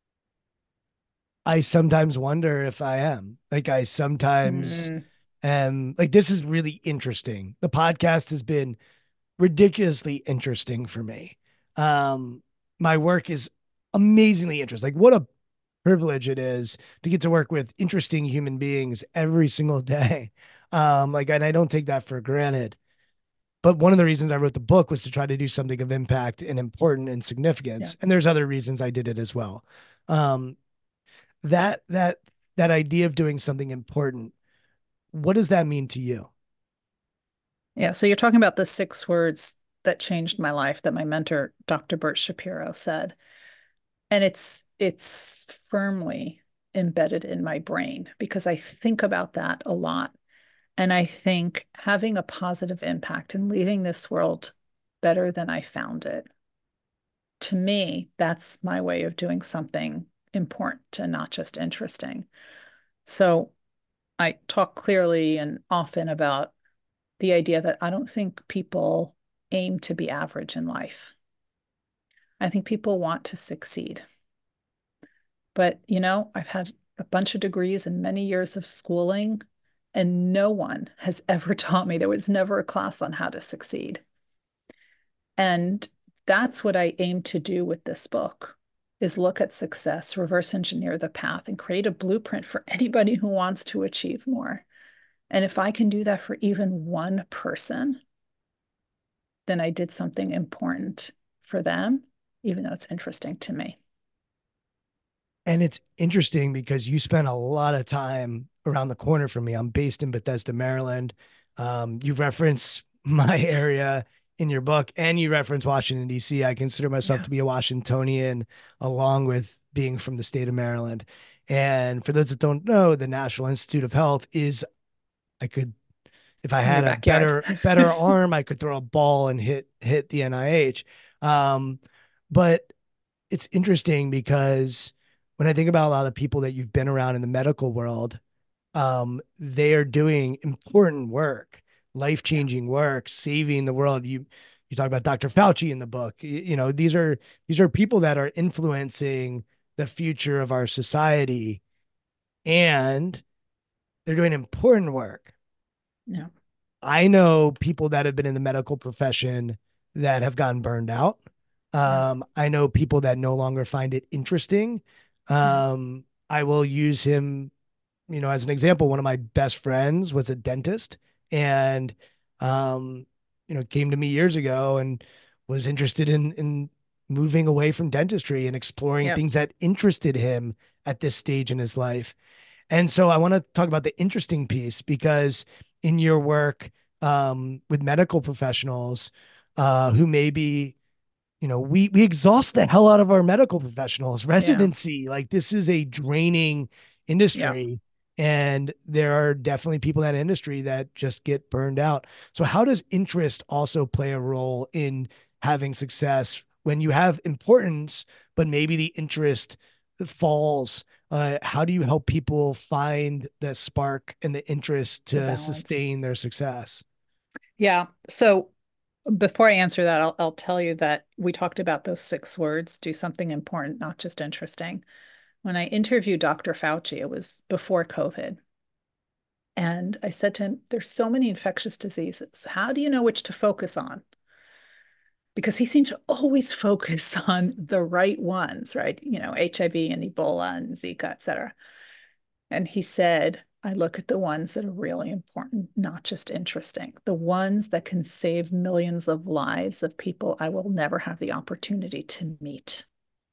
I sometimes wonder if I am. Like I sometimes Mm, am like this is really interesting. The podcast has been ridiculously interesting for me. Um, my work is amazingly interesting. Like, what a privilege it is to get to work with interesting human beings every single day. Um, like, and I don't take that for granted. But one of the reasons I wrote the book was to try to do something of impact and important and yeah. significance. And there's other reasons I did it as well. Um, that that that idea of doing something important, what does that mean to you? Yeah. So you're talking about the six words that changed my life that my mentor, Doctor Bert Shapiro, said. And it's it's firmly embedded in my brain because I think about that a lot. And I think having a positive impact and leaving this world better than I found it, to me, that's my way of doing something important and not just interesting. So I talk clearly and often about the idea that I don't think people aim to be average in life. I think people want to succeed. But, you know, I've had a bunch of degrees and many years of schooling, and no one has ever taught me. There was never a class on how to succeed. And that's what I aim to do with this book, is look at success, reverse engineer the path, and create a blueprint for anybody who wants to achieve more. And if I can do that for even one person, then I did something important for them, even though it's interesting to me. And it's interesting because you spent a lot of time around the corner from me. I'm based in Bethesda, Maryland. Um, you reference my area in your book, and you reference Washington, D C. I consider myself Yeah. to be a Washingtonian, along with being from the state of Maryland. And for those that don't know, the National Institute of Health is, I could, if I In your had a backyard. better better arm, I could throw a ball and hit hit the N I H. Um, but it's interesting because when I think about a lot of people that you've been around in the medical world, um, they are doing important work, life-changing work, saving the world. You you talk about Doctor Fauci in the book. You, you know, these are these are people that are influencing the future of our society, and they're doing important work. Yeah. I know people that have been in the medical profession that have gotten burned out. Yeah. Um, I know people that no longer find it interesting. Yeah. Um, I will use him, you know, as an example. One of my best friends was a dentist, and um, you know, came to me years ago and was interested in in moving away from dentistry and exploring Yep. things that interested him at this stage in his life. And so I want to talk about the interesting piece, because in your work um, with medical professionals uh, who maybe, you know, we we exhaust the hell out of our medical professionals. Residency, like this is a draining Yeah. industry, and there are definitely people in that industry that just get burned out. So how does interest also play a role in having success when you have importance, but maybe the interest falls? Uh, how do you help people find the spark and the interest The to balance. sustain their success? Yeah. So before I answer that, I'll, I'll tell you that we talked about those six words: do something important, not just interesting. When I interviewed Doctor Fauci, it was before COVID. And I said to him, there's so many infectious diseases. How do you know which to focus on? Because he seemed to always focus on the right ones, right? You know, H I V and Ebola and Zika, et cetera. And he said, I look at the ones that are really important, not just interesting, the ones that can save millions of lives of people I will never have the opportunity to meet.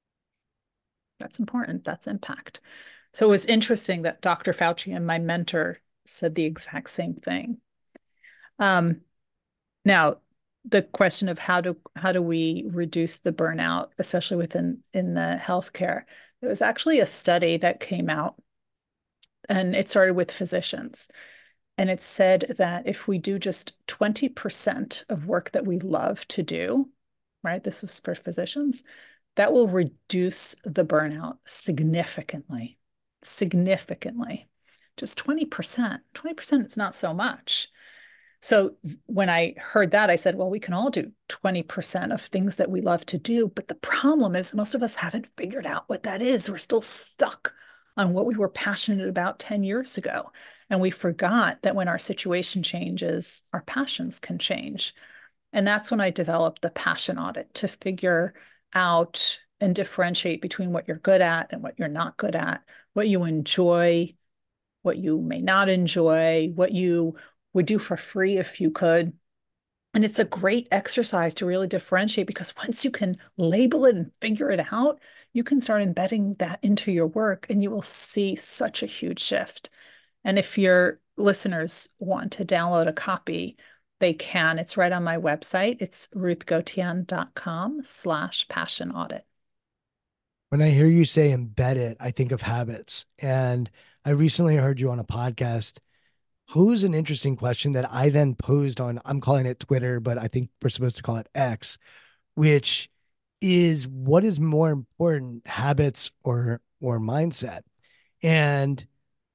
That's important. That's impact. So it was interesting that Doctor Fauci and my mentor said the exact same thing. Um, now, the question of how do how do we reduce the burnout, especially within in the healthcare? There was actually a study that came out, and it started with physicians. And it said that if we do just twenty percent of work that we love to do, right? This was for physicians, that will reduce the burnout significantly, significantly. Just twenty percent. twenty percent is not so much. So when I heard that, I said, well, we can all do twenty percent of things that we love to do. But the problem is most of us haven't figured out what that is. We're still stuck on what we were passionate about ten years ago. And we forgot that when our situation changes, our passions can change. And that's when I developed the passion audit to figure out and differentiate between what you're good at and what you're not good at, what you enjoy, what you may not enjoy, what you would do for free if you could. And it's a great exercise to really differentiate, because once you can label it and figure it out, you can start embedding that into your work and you will see such a huge shift. And if your listeners want to download a copy, they can. It's right on my website. It's ruthgautian.com slash passion audit. When I hear you say embed it, I think of habits. And I recently heard you on a podcast pose an interesting question that I then posed on, I'm calling it Twitter, but I think we're supposed to call it X, which is, what is more important, habits or or mindset? And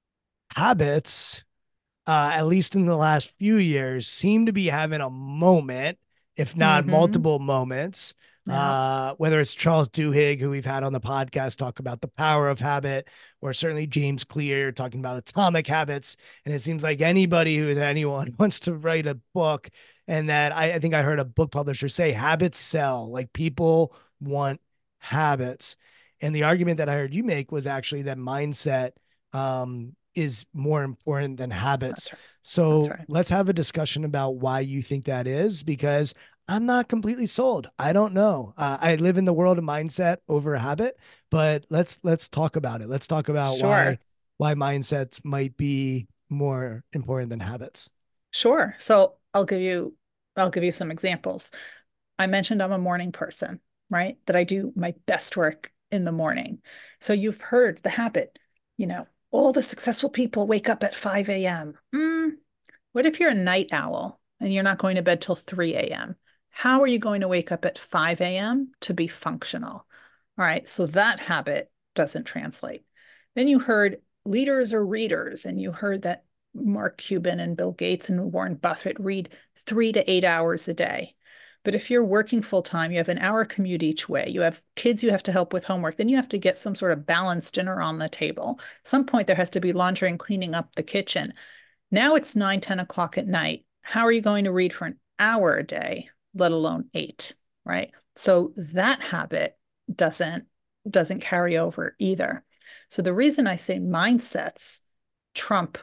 habits, uh, at least in the last few years, seem to be having a moment, if not Mm-hmm. multiple moments. Yeah. Uh, whether it's Charles Duhigg, who we've had on the podcast, talk about the power of habit, or certainly James Clear talking about atomic habits. And it seems like anybody who anyone wants to write a book And that I, I think I heard a book publisher say habits sell, like people want habits. And the argument that I heard you make was actually that mindset um, is more important than habits. That's right. So That's right. let's have a discussion about why you think that is, because I'm not completely sold. I don't know. Uh, I live in the world of mindset over habit, but let's let's talk about it. Let's talk about Sure. why why mindsets might be more important than habits. Sure. So I'll give you I'll give you some examples. I mentioned I'm a morning person, right? That I do my best work in the morning. So you've heard the habit, you know, all the successful people wake up at five a m. Mm, what if you're a night owl and you're not going to bed till three a m? How are you going to wake up at five a m to be functional? All right, so that habit doesn't translate. Then you heard leaders or readers, and you heard that Mark Cuban and Bill Gates and Warren Buffett read three to eight hours a day. But if you're working full time, you have an hour commute each way, you have kids you have to help with homework, then you have to get some sort of balanced dinner on the table. At some point, there has to be laundry and cleaning up the kitchen. Now it's nine, ten o'clock at night. How are you going to read for an hour a day, let alone eight, right? So that habit doesn't, doesn't carry over either. So the reason I say mindsets trump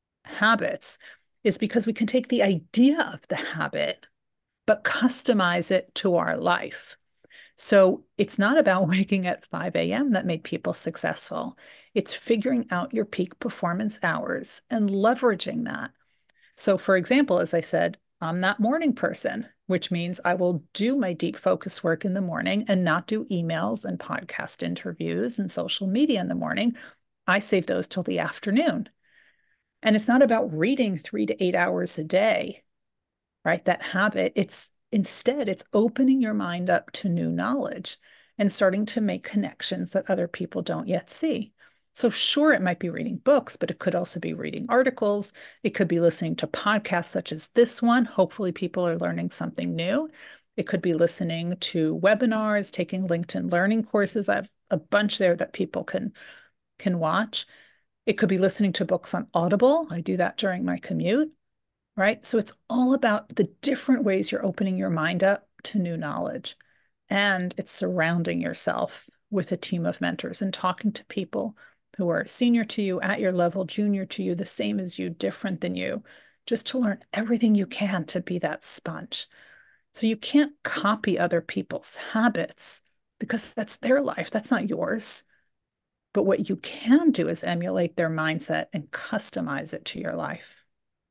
habits is because we can take the idea of the habit, but customize it to our life. So it's not about waking at five a m that made people successful. It's figuring out your peak performance hours and leveraging that. So for example, as I said, I'm that morning person, which means I will do my deep focus work in the morning and not do emails and podcast interviews and social media in the morning. I save those till the afternoon. And it's not about reading three to eight hours a day, right? That habit, it's instead, it's opening your mind up to new knowledge and starting to make connections that other people don't yet see. So sure, it might be reading books, but it could also be reading articles. It could be listening to podcasts such as this one. Hopefully people are learning something new. It could be listening to webinars, taking LinkedIn learning courses. I have a bunch there that people can, can watch. It could be listening to books on Audible. I do that during my commute, right? So it's all about the different ways you're opening your mind up to new knowledge. And it's surrounding yourself with a team of mentors and talking to people who are senior to you, at your level, junior to you, the same as you, different than you, just to learn everything you can to be that sponge. So you can't copy other people's habits because that's their life. That's not yours. But what you can do is emulate their mindset and customize it to your life.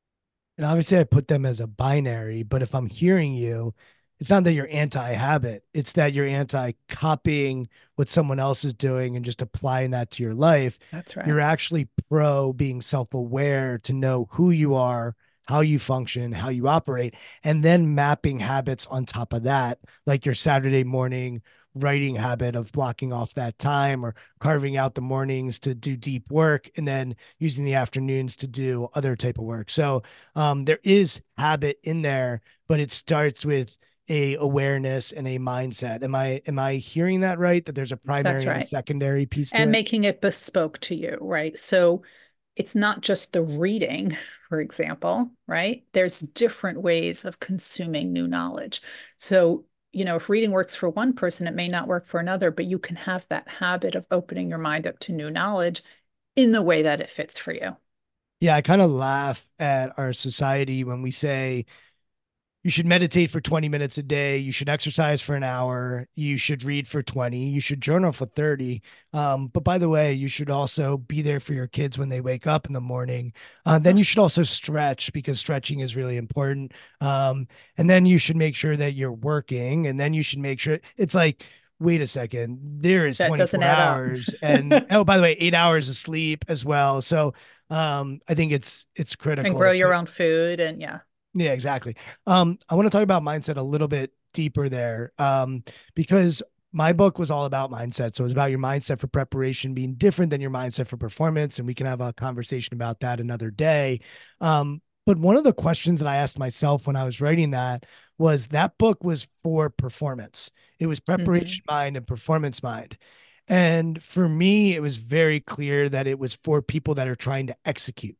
And obviously I put them as a binary, but if I'm hearing you, it's not that you're anti-habit. It's that you're anti-copying what someone else is doing and just applying that to your life. That's right. You're actually pro being self-aware to know who you are, how you function, how you operate, and then mapping habits on top of that, like your Saturday morning writing habit of blocking off that time or carving out the mornings to do deep work and then using the afternoons to do other type of work. So um, there is habit in there, but it starts with a awareness and a mindset. Am I, am I hearing that right? That there's a primary right. and a secondary piece to and it? making it bespoke to you, right? So it's not just the reading, for example, right? There's different ways of consuming new knowledge. So, you know, if reading works for one person, it may not work for another, but you can have that habit of opening your mind up to new knowledge in the way that it fits for you. Yeah, I kind of laugh at our society when we say, you should meditate for twenty minutes a day. You should exercise for an hour. You should read for twenty. You should journal for thirty. Um, but by the way, you should also be there for your kids when they wake up in the morning. Uh, then you should also stretch because stretching is really important. Um, and then you should make sure that you're working. And then you should make sure it's like, wait a second, there is That twenty-four doesn't add up. hours. And oh, by the way, eight hours of sleep as well. So um, I think it's it's critical. And grow to your fit- own food and yeah. Yeah, exactly. Um, I want to talk about mindset a little bit deeper there, um, because my book was all about mindset. So it was about your mindset for preparation being different than your mindset for performance. And we can have a conversation about that another day. Um, but one of the questions that I asked myself when I was writing that was that book was for performance. It was preparation mm-hmm. mind and performance mind. And for me, it was very clear that it was for people that are trying to execute.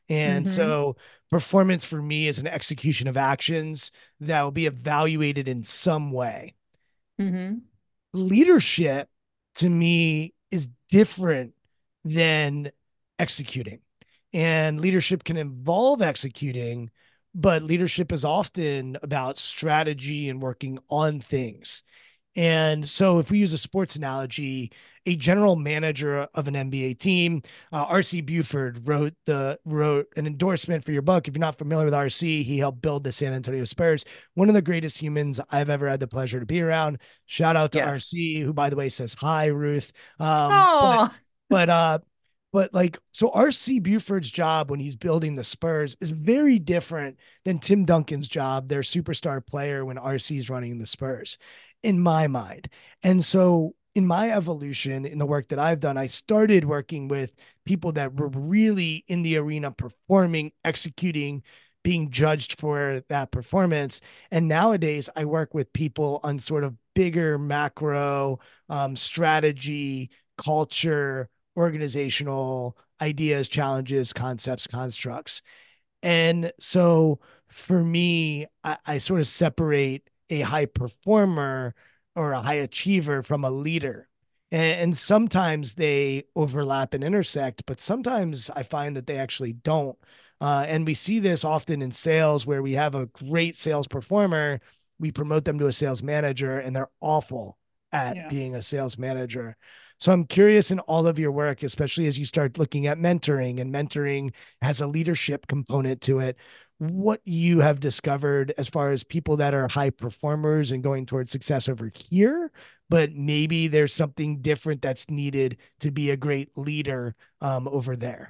And Mm-hmm. so performance for me is an execution of actions that will be evaluated in some way. Mm-hmm. Leadership to me is different than executing. And leadership can involve executing, but leadership is often about strategy and working on things. And so, if we use a sports analogy, a general manager of an N B A team, uh, R C Buford wrote the wrote an endorsement for your book. If you're not familiar with R C, he helped build the San Antonio Spurs. One of the greatest humans I've ever had the pleasure to be around. Shout out to Yes. R C, who, by the way, says hi, Ruth. Um, but Oh, but uh, but like, so R C Buford's job when he's building the Spurs is very different than Tim Duncan's job, their superstar player, when R C is running the Spurs, in my mind. And so in my evolution in the work that I've done, I started working with people that were really in the arena performing, executing, being judged for that performance. And nowadays I work with people on sort of bigger macro um, strategy, culture, organizational ideas, challenges, concepts, constructs. And so for me, I, I sort of separate a high performer or a high achiever from a leader. And, and sometimes they overlap and intersect, but sometimes I find that they actually don't. Uh, and we see this often in sales where we have a great sales performer, we promote them to a sales manager, and they're awful at yeah. being a sales manager. So I'm curious in all of your work, especially as you start looking at mentoring, and mentoring has a leadership component to it, what you have discovered as far as people that are high performers and going towards success over here, but maybe there's something different that's needed to be a great leader um, over there.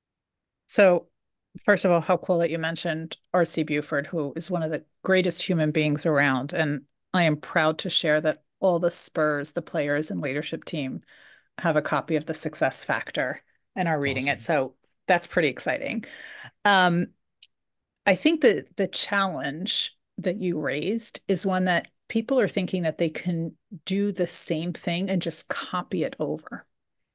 So, first of all, how cool that you mentioned R C Buford, who is one of the greatest human beings around. And I am proud to share that all the Spurs, the players and leadership team, have a copy of The Success Factor and are reading Awesome. it. So that's pretty exciting. Um, I think that the challenge that you raised is one that people are thinking that they can do the same thing and just copy it over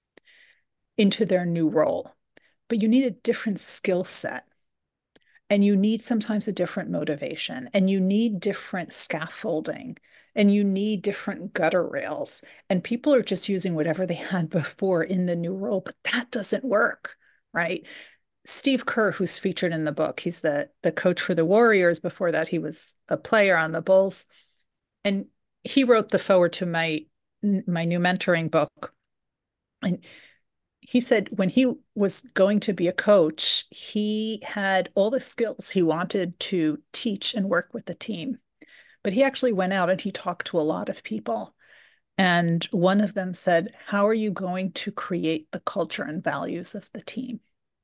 into their new role. But you need a different skill set. And you need sometimes a different motivation, and you need different scaffolding, and you need different gutter rails. And people are just using whatever they had before in the new role, but that doesn't work, right? Steve Kerr, who's featured in the book, he's the, the coach for the Warriors. Before that, he was a player on the Bulls. And he wrote the foreword to my, my new mentoring book. And he said when he was going to be a coach, he had all the skills he wanted to teach and work with the team. But he actually went out and he talked to a lot of people. And one of them said, how are you going to create the culture and values of the team?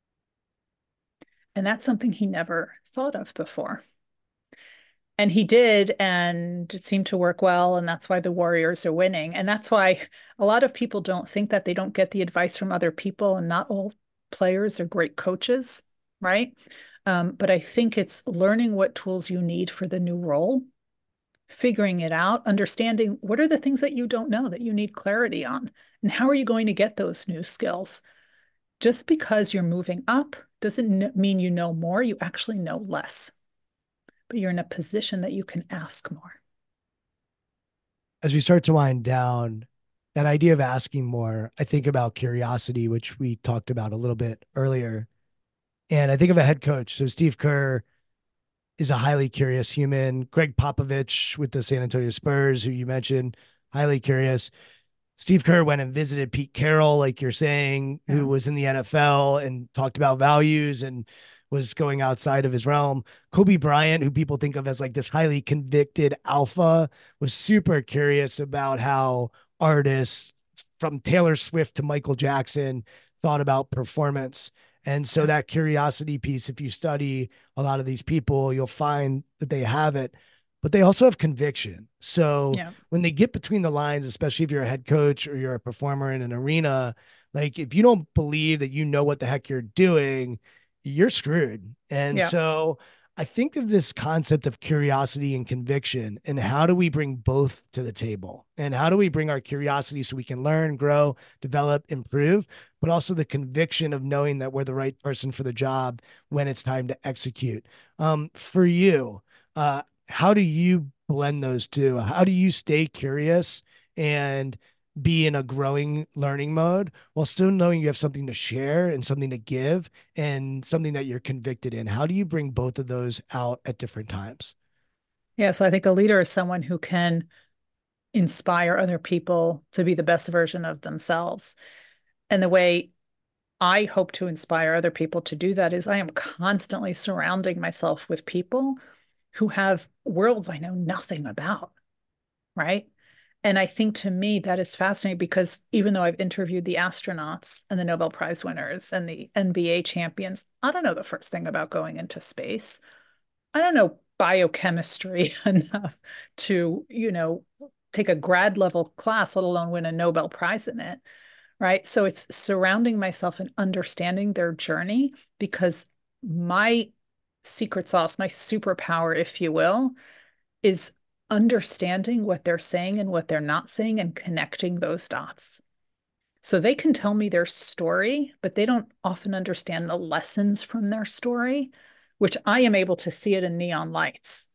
And that's something he never thought of before. And he did, and it seemed to work well. And that's why the Warriors are winning. And that's why a lot of people don't think that they don't get the advice from other people. And not all players are great coaches, right? Um, but I think it's learning what tools you need for the new role, figuring it out, understanding what are the things that you don't know that you need clarity on, and how are you going to get those new skills? Just because you're moving up doesn't mean you know more. You actually know less. But you're in a position that you can ask more. As we start to wind down, that idea of asking more, I think about curiosity, which we talked about a little bit earlier. And I think of a head coach. So Steve Kerr is a highly curious human. Greg Popovich with the San Antonio Spurs, who you mentioned, highly curious. Steve Kerr went and visited Pete Carroll, like you're saying, Yeah. who was in the N F L and talked about values and was going outside of his realm. Kobe Bryant, who people think of as like this highly convicted alpha, was super curious about how artists from Taylor Swift to Michael Jackson thought about performance. And so that curiosity piece, if you study a lot of these people, you'll find that they have it, but they also have conviction. So Yeah. when they get between the lines, especially if you're a head coach or you're a performer in an arena, like if you don't believe that you know what the heck you're doing, you're screwed. And Yeah. so I think of this concept of curiosity and conviction, and how do we bring both to the table? And how do we bring our curiosity so we can learn, grow, develop, improve, but also the conviction of knowing that we're the right person for the job when it's time to execute? Um, for you, uh, how do you blend those two? How do you stay curious and be in a growing learning mode while still knowing you have something to share and something to give and something that you're convicted in? How do you bring both of those out at different times? Yeah, so I think a leader is someone who can inspire other people to be the best version of themselves. And the way I hope to inspire other people to do that is I am constantly surrounding myself with people who have worlds I know nothing about, right? And I think to me that is fascinating because even though I've interviewed the astronauts and the Nobel Prize winners and the N B A champions, I don't know the first thing about going into space. I don't know biochemistry enough to, you know, take a grad level class, let alone win a Nobel Prize in it, right? So it's surrounding myself and understanding their journey, because my secret sauce, my superpower, if you will, is understanding what they're saying and what they're not saying and connecting those dots. So they can tell me their story, but they don't often understand the lessons from their story, which I am able to see it in neon lights.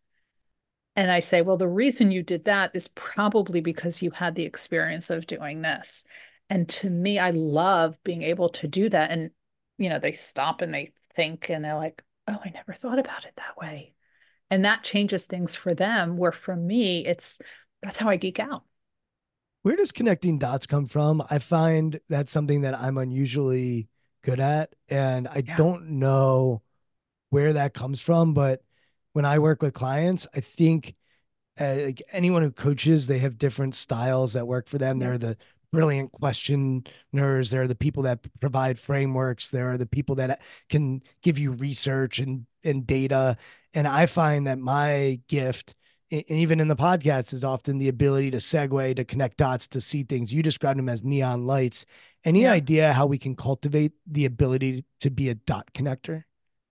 And I say, well, the reason you did that is probably because you had the experience of doing this. And to me, I love being able to do that. And, you know, they stop and they think and they're like, oh, I never thought about it that way. And that changes things for them, where for me, it's that's how I geek out. Where does connecting dots come from? I find that's something that I'm unusually good at, and I Yeah. don't know where that comes from. But when I work with clients, I think uh, like anyone who coaches, they have different styles that work for them. Yeah. They're the brilliant questioners. They're the people that provide frameworks. There are the people that can give you research and, and data. And I find that my gift, and even in the podcast, is often the ability to segue, to connect dots, to see things. You described them as neon lights. Any Yeah. idea how we can cultivate the ability to be a dot connector?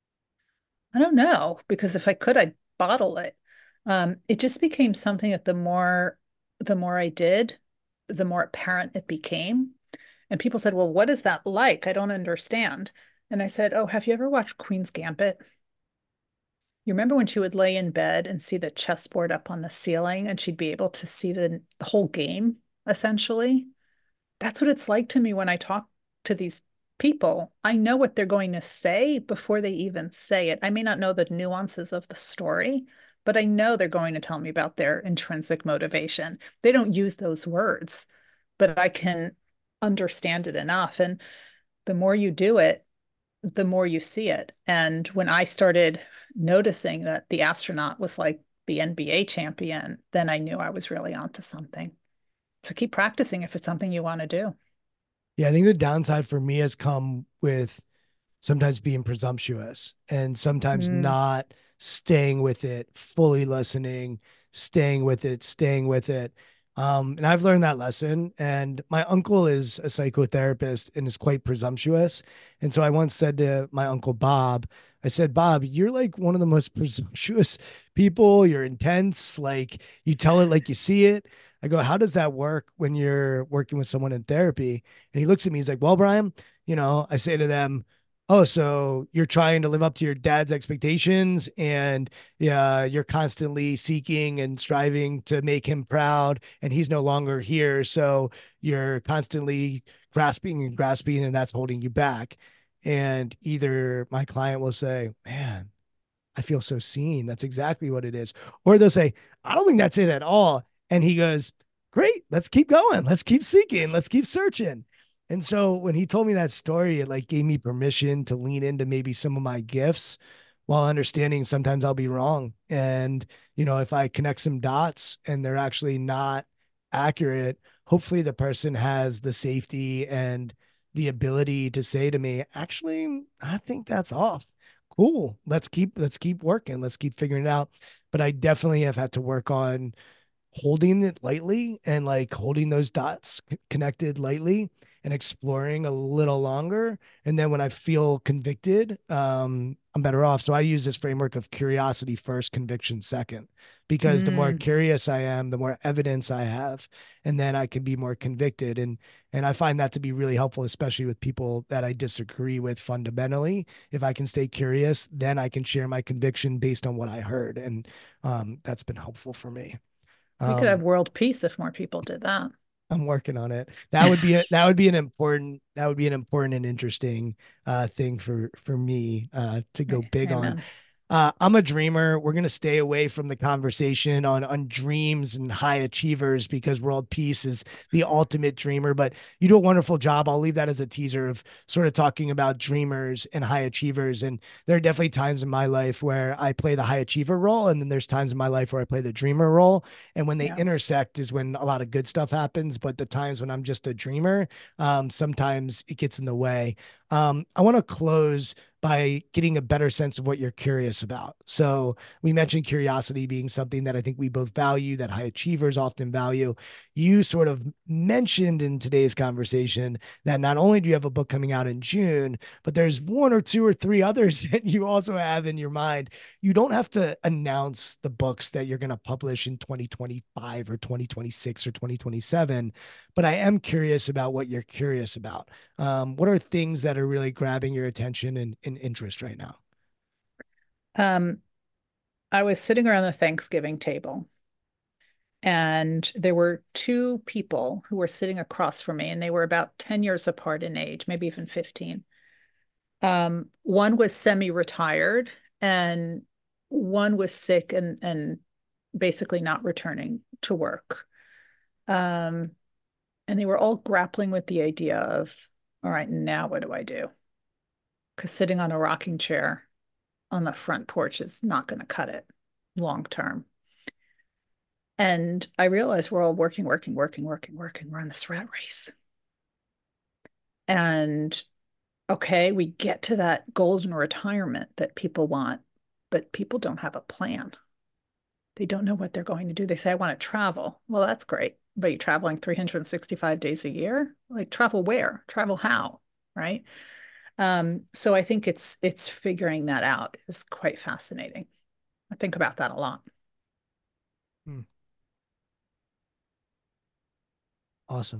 I don't know, because if I could, I'd bottle it. Um, it just became something that the more the more I did, the more apparent it became. And people said, well, what is that like? I don't understand. And I said, oh, have you ever watched Queen's Gambit? You remember when she would lay in bed and see the chessboard up on the ceiling and she'd be able to see the, the whole game, essentially? That's what it's like to me when I talk to these people. I know what they're going to say before they even say it. I may not know the nuances of the story, but I know they're going to tell me about their intrinsic motivation. They don't use those words, but I can understand it enough. And the more you do it, the more you see it. And when I started noticing that the astronaut was like the N B A champion, then I knew I was really onto something. So keep practicing if it's something you want to do. Yeah, I think the downside for me has come with sometimes being presumptuous and sometimes Mm, not staying with it, fully listening, staying with it, staying with it. Um, and I've learned that lesson. And my uncle is a psychotherapist and is quite presumptuous. And so I once said to my uncle Bob, I said, Bob, you're like one of the most presumptuous people. You're intense. Like you tell it like you see it. I go, how does that work when you're working with someone in therapy? And he looks at me, he's like, well, Brian, you know, I say to them, oh, so you're trying to live up to your dad's expectations and yeah, you're constantly seeking and striving to make him proud and he's no longer here. So you're constantly grasping and grasping and that's holding you back. And either my client will say, man, I feel so seen. That's exactly what it is. Or they'll say, I don't think that's it at all. And he goes, great, let's keep going. Let's keep seeking. Let's keep searching. And so when he told me that story, it like gave me permission to lean into maybe some of my gifts while understanding sometimes I'll be wrong. And, you know, if I connect some dots and they're actually not accurate, hopefully the person has the safety and the ability to say to me, actually, I think that's off. Cool. Let's keep, let's keep working. Let's keep figuring it out. But I definitely have had to work on holding it lightly and like holding those dots c- connected lightly and exploring a little longer. And then when I feel convicted, um, I'm better off. So I use this framework of curiosity first, conviction second, because the more Mm. curious I am, the more evidence I have, and then I can be more convicted. And and I find that to be really helpful, especially with people that I disagree with fundamentally. If I can stay curious, then I can share my conviction based on what I heard, and um, that's been helpful for me. We could have Um, world peace if more people did that. I'm working on it. That would be a, that would be an important that would be an important and interesting uh, thing for for me uh, to go big on. Amen. Uh, I'm a dreamer. We're going to stay away from the conversation on, on dreams and high achievers because world peace is the ultimate dreamer. But you do a wonderful job. I'll leave that as a teaser of sort of talking about dreamers and high achievers. And there are definitely times in my life where I play the high achiever role. And then there's times in my life where I play the dreamer role. And when they Yeah. intersect is when a lot of good stuff happens. But the times when I'm just a dreamer, um, sometimes it gets in the way. Um, I want to close by getting a better sense of what you're curious about. So we mentioned curiosity being something that I think we both value, that high achievers often value. You sort of mentioned in today's conversation that not only do you have a book coming out in June, but there's one or two or three others that you also have in your mind. You don't have to announce the books that you're going to publish in twenty twenty-five or twenty twenty-six or twenty twenty-seven, but I am curious about what you're curious about. Um, what are things that are really grabbing your attention and, and interest right now? Um, I was sitting around the Thanksgiving table, and there were two people who were sitting across from me, and they were about ten years apart in age, maybe even fifteen. Um, one was semi-retired, and one was sick and and basically not returning to work. Um, and they were all grappling with the idea of, all right, now what do I do? Because sitting on a rocking chair on the front porch is not going to cut it long term. And I realized we're all working, working, working, working, working. We're on this rat race. And okay, we get to that golden retirement that people want, but people don't have a plan. They don't know what they're going to do. They say, I want to travel. Well, that's great. But you're traveling three hundred sixty-five days a year? Like, travel where? Travel how? Right? Um, so I think it's it's figuring that out is quite fascinating. I think about that a lot. Hmm. Awesome.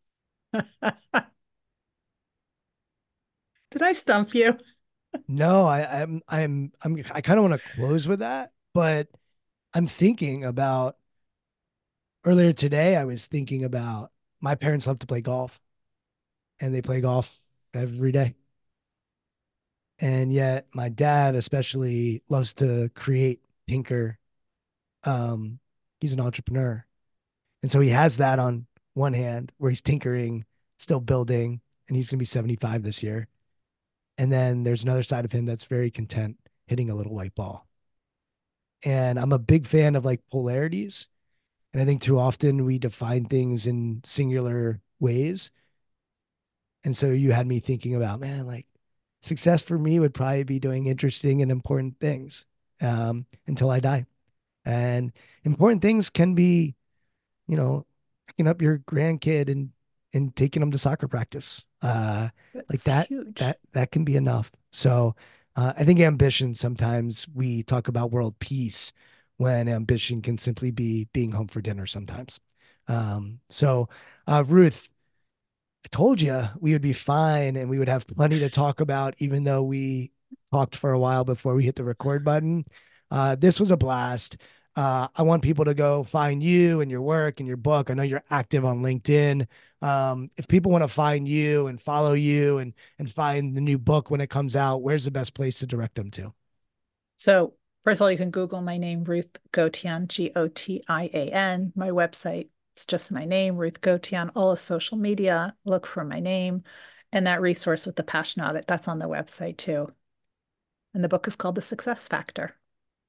Did I stump you? No, I, I'm, I'm, I'm, I kind of want to close with that, but I'm thinking about earlier today. I was thinking about my parents love to play golf and they play golf every day. And yet my dad especially loves to create, tinker. Um, he's an entrepreneur. And so he has that on one hand where he's tinkering, still building, and he's going to be seventy-five this year. And then there's another side of him that's very content hitting a little white ball. And I'm a big fan of like polarities. And I think too often we define things in singular ways. And so you had me thinking about, man, like success for me would probably be doing interesting and important things um, until I die. And important things can be, you know, picking up your grandkid and and taking them to soccer practice. Uh, like It's that, huge. that that can be enough. So uh, I think ambition, sometimes we talk about world peace when ambition can simply be being home for dinner sometimes. Um, so uh, Ruth, I told you we would be fine and we would have plenty to talk about, even though we talked for a while before we hit the record button. Uh, this was a blast. Uh, I want people to go find you and your work and your book. I know you're active on LinkedIn. Um, if people want to find you and follow you and and find the new book when it comes out, where's the best place to direct them to? So first of all, you can Google my name, Ruth Gotian, G O T I A N. My website, it's just my name, Ruth Gotian. All of social media, look for my name. And that resource with the passion audit, that's on the website too. And the book is called The Success Factor.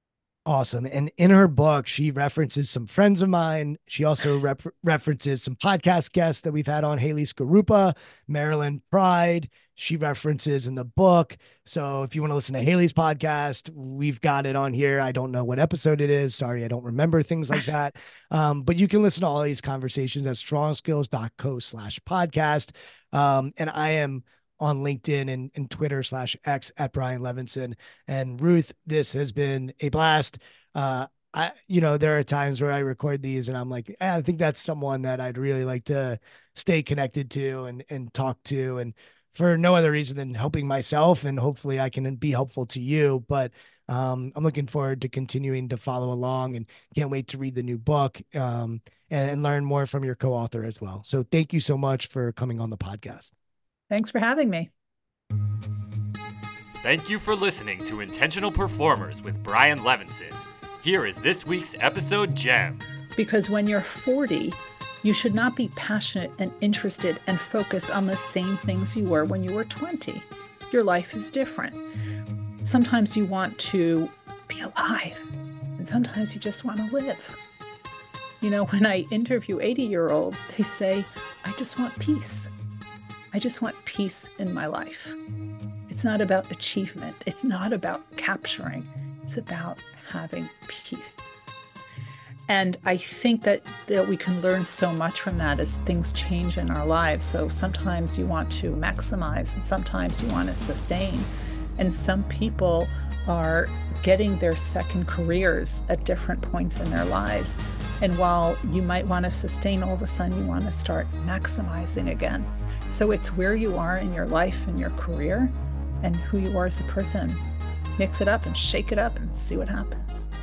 Awesome. And in her book, she references some friends of mine. She also rep- references some podcast guests that we've had on, Haley Skarupa, Marilyn Pride. She references in the book. So if you want to listen to Haley's podcast, we've got it on here. I don't know what episode it is. Sorry, I don't remember things like that. Um, but you can listen to all these conversations at strongskills.co slash podcast. Um, and I am on LinkedIn and, and Twitter slash X at Brian Levinson. And Ruth, this has been a blast. Uh, I, you know, there are times where I record these and I'm like, eh, I think that's someone that I'd really like to stay connected to and, and talk to. And for no other reason than helping myself, and hopefully I can be helpful to you. But um, I'm looking forward to continuing to follow along and can't wait to read the new book um, and, and learn more from your co-author as well. So thank you so much for coming on the podcast. Thanks for having me. Thank you for listening to Intentional Performers with Brian Levinson. Here is this week's episode gem. Because when you're forty, you should not be passionate and interested and focused on the same things you were when you were twenty. Your life is different. Sometimes you want to be alive, and sometimes you just want to live. You know, when I interview eighty-year-olds, they say, I just want peace. I just want peace in my life. It's not about achievement. It's not about capturing. It's about having peace. And I think that, that we can learn so much from that as things change in our lives. So sometimes you want to maximize and sometimes you want to sustain. And some people are getting their second careers at different points in their lives. And while you might want to sustain, all of a sudden you want to start maximizing again. So it's where you are in your life and your career and who you are as a person. Mix it up and shake it up and see what happens.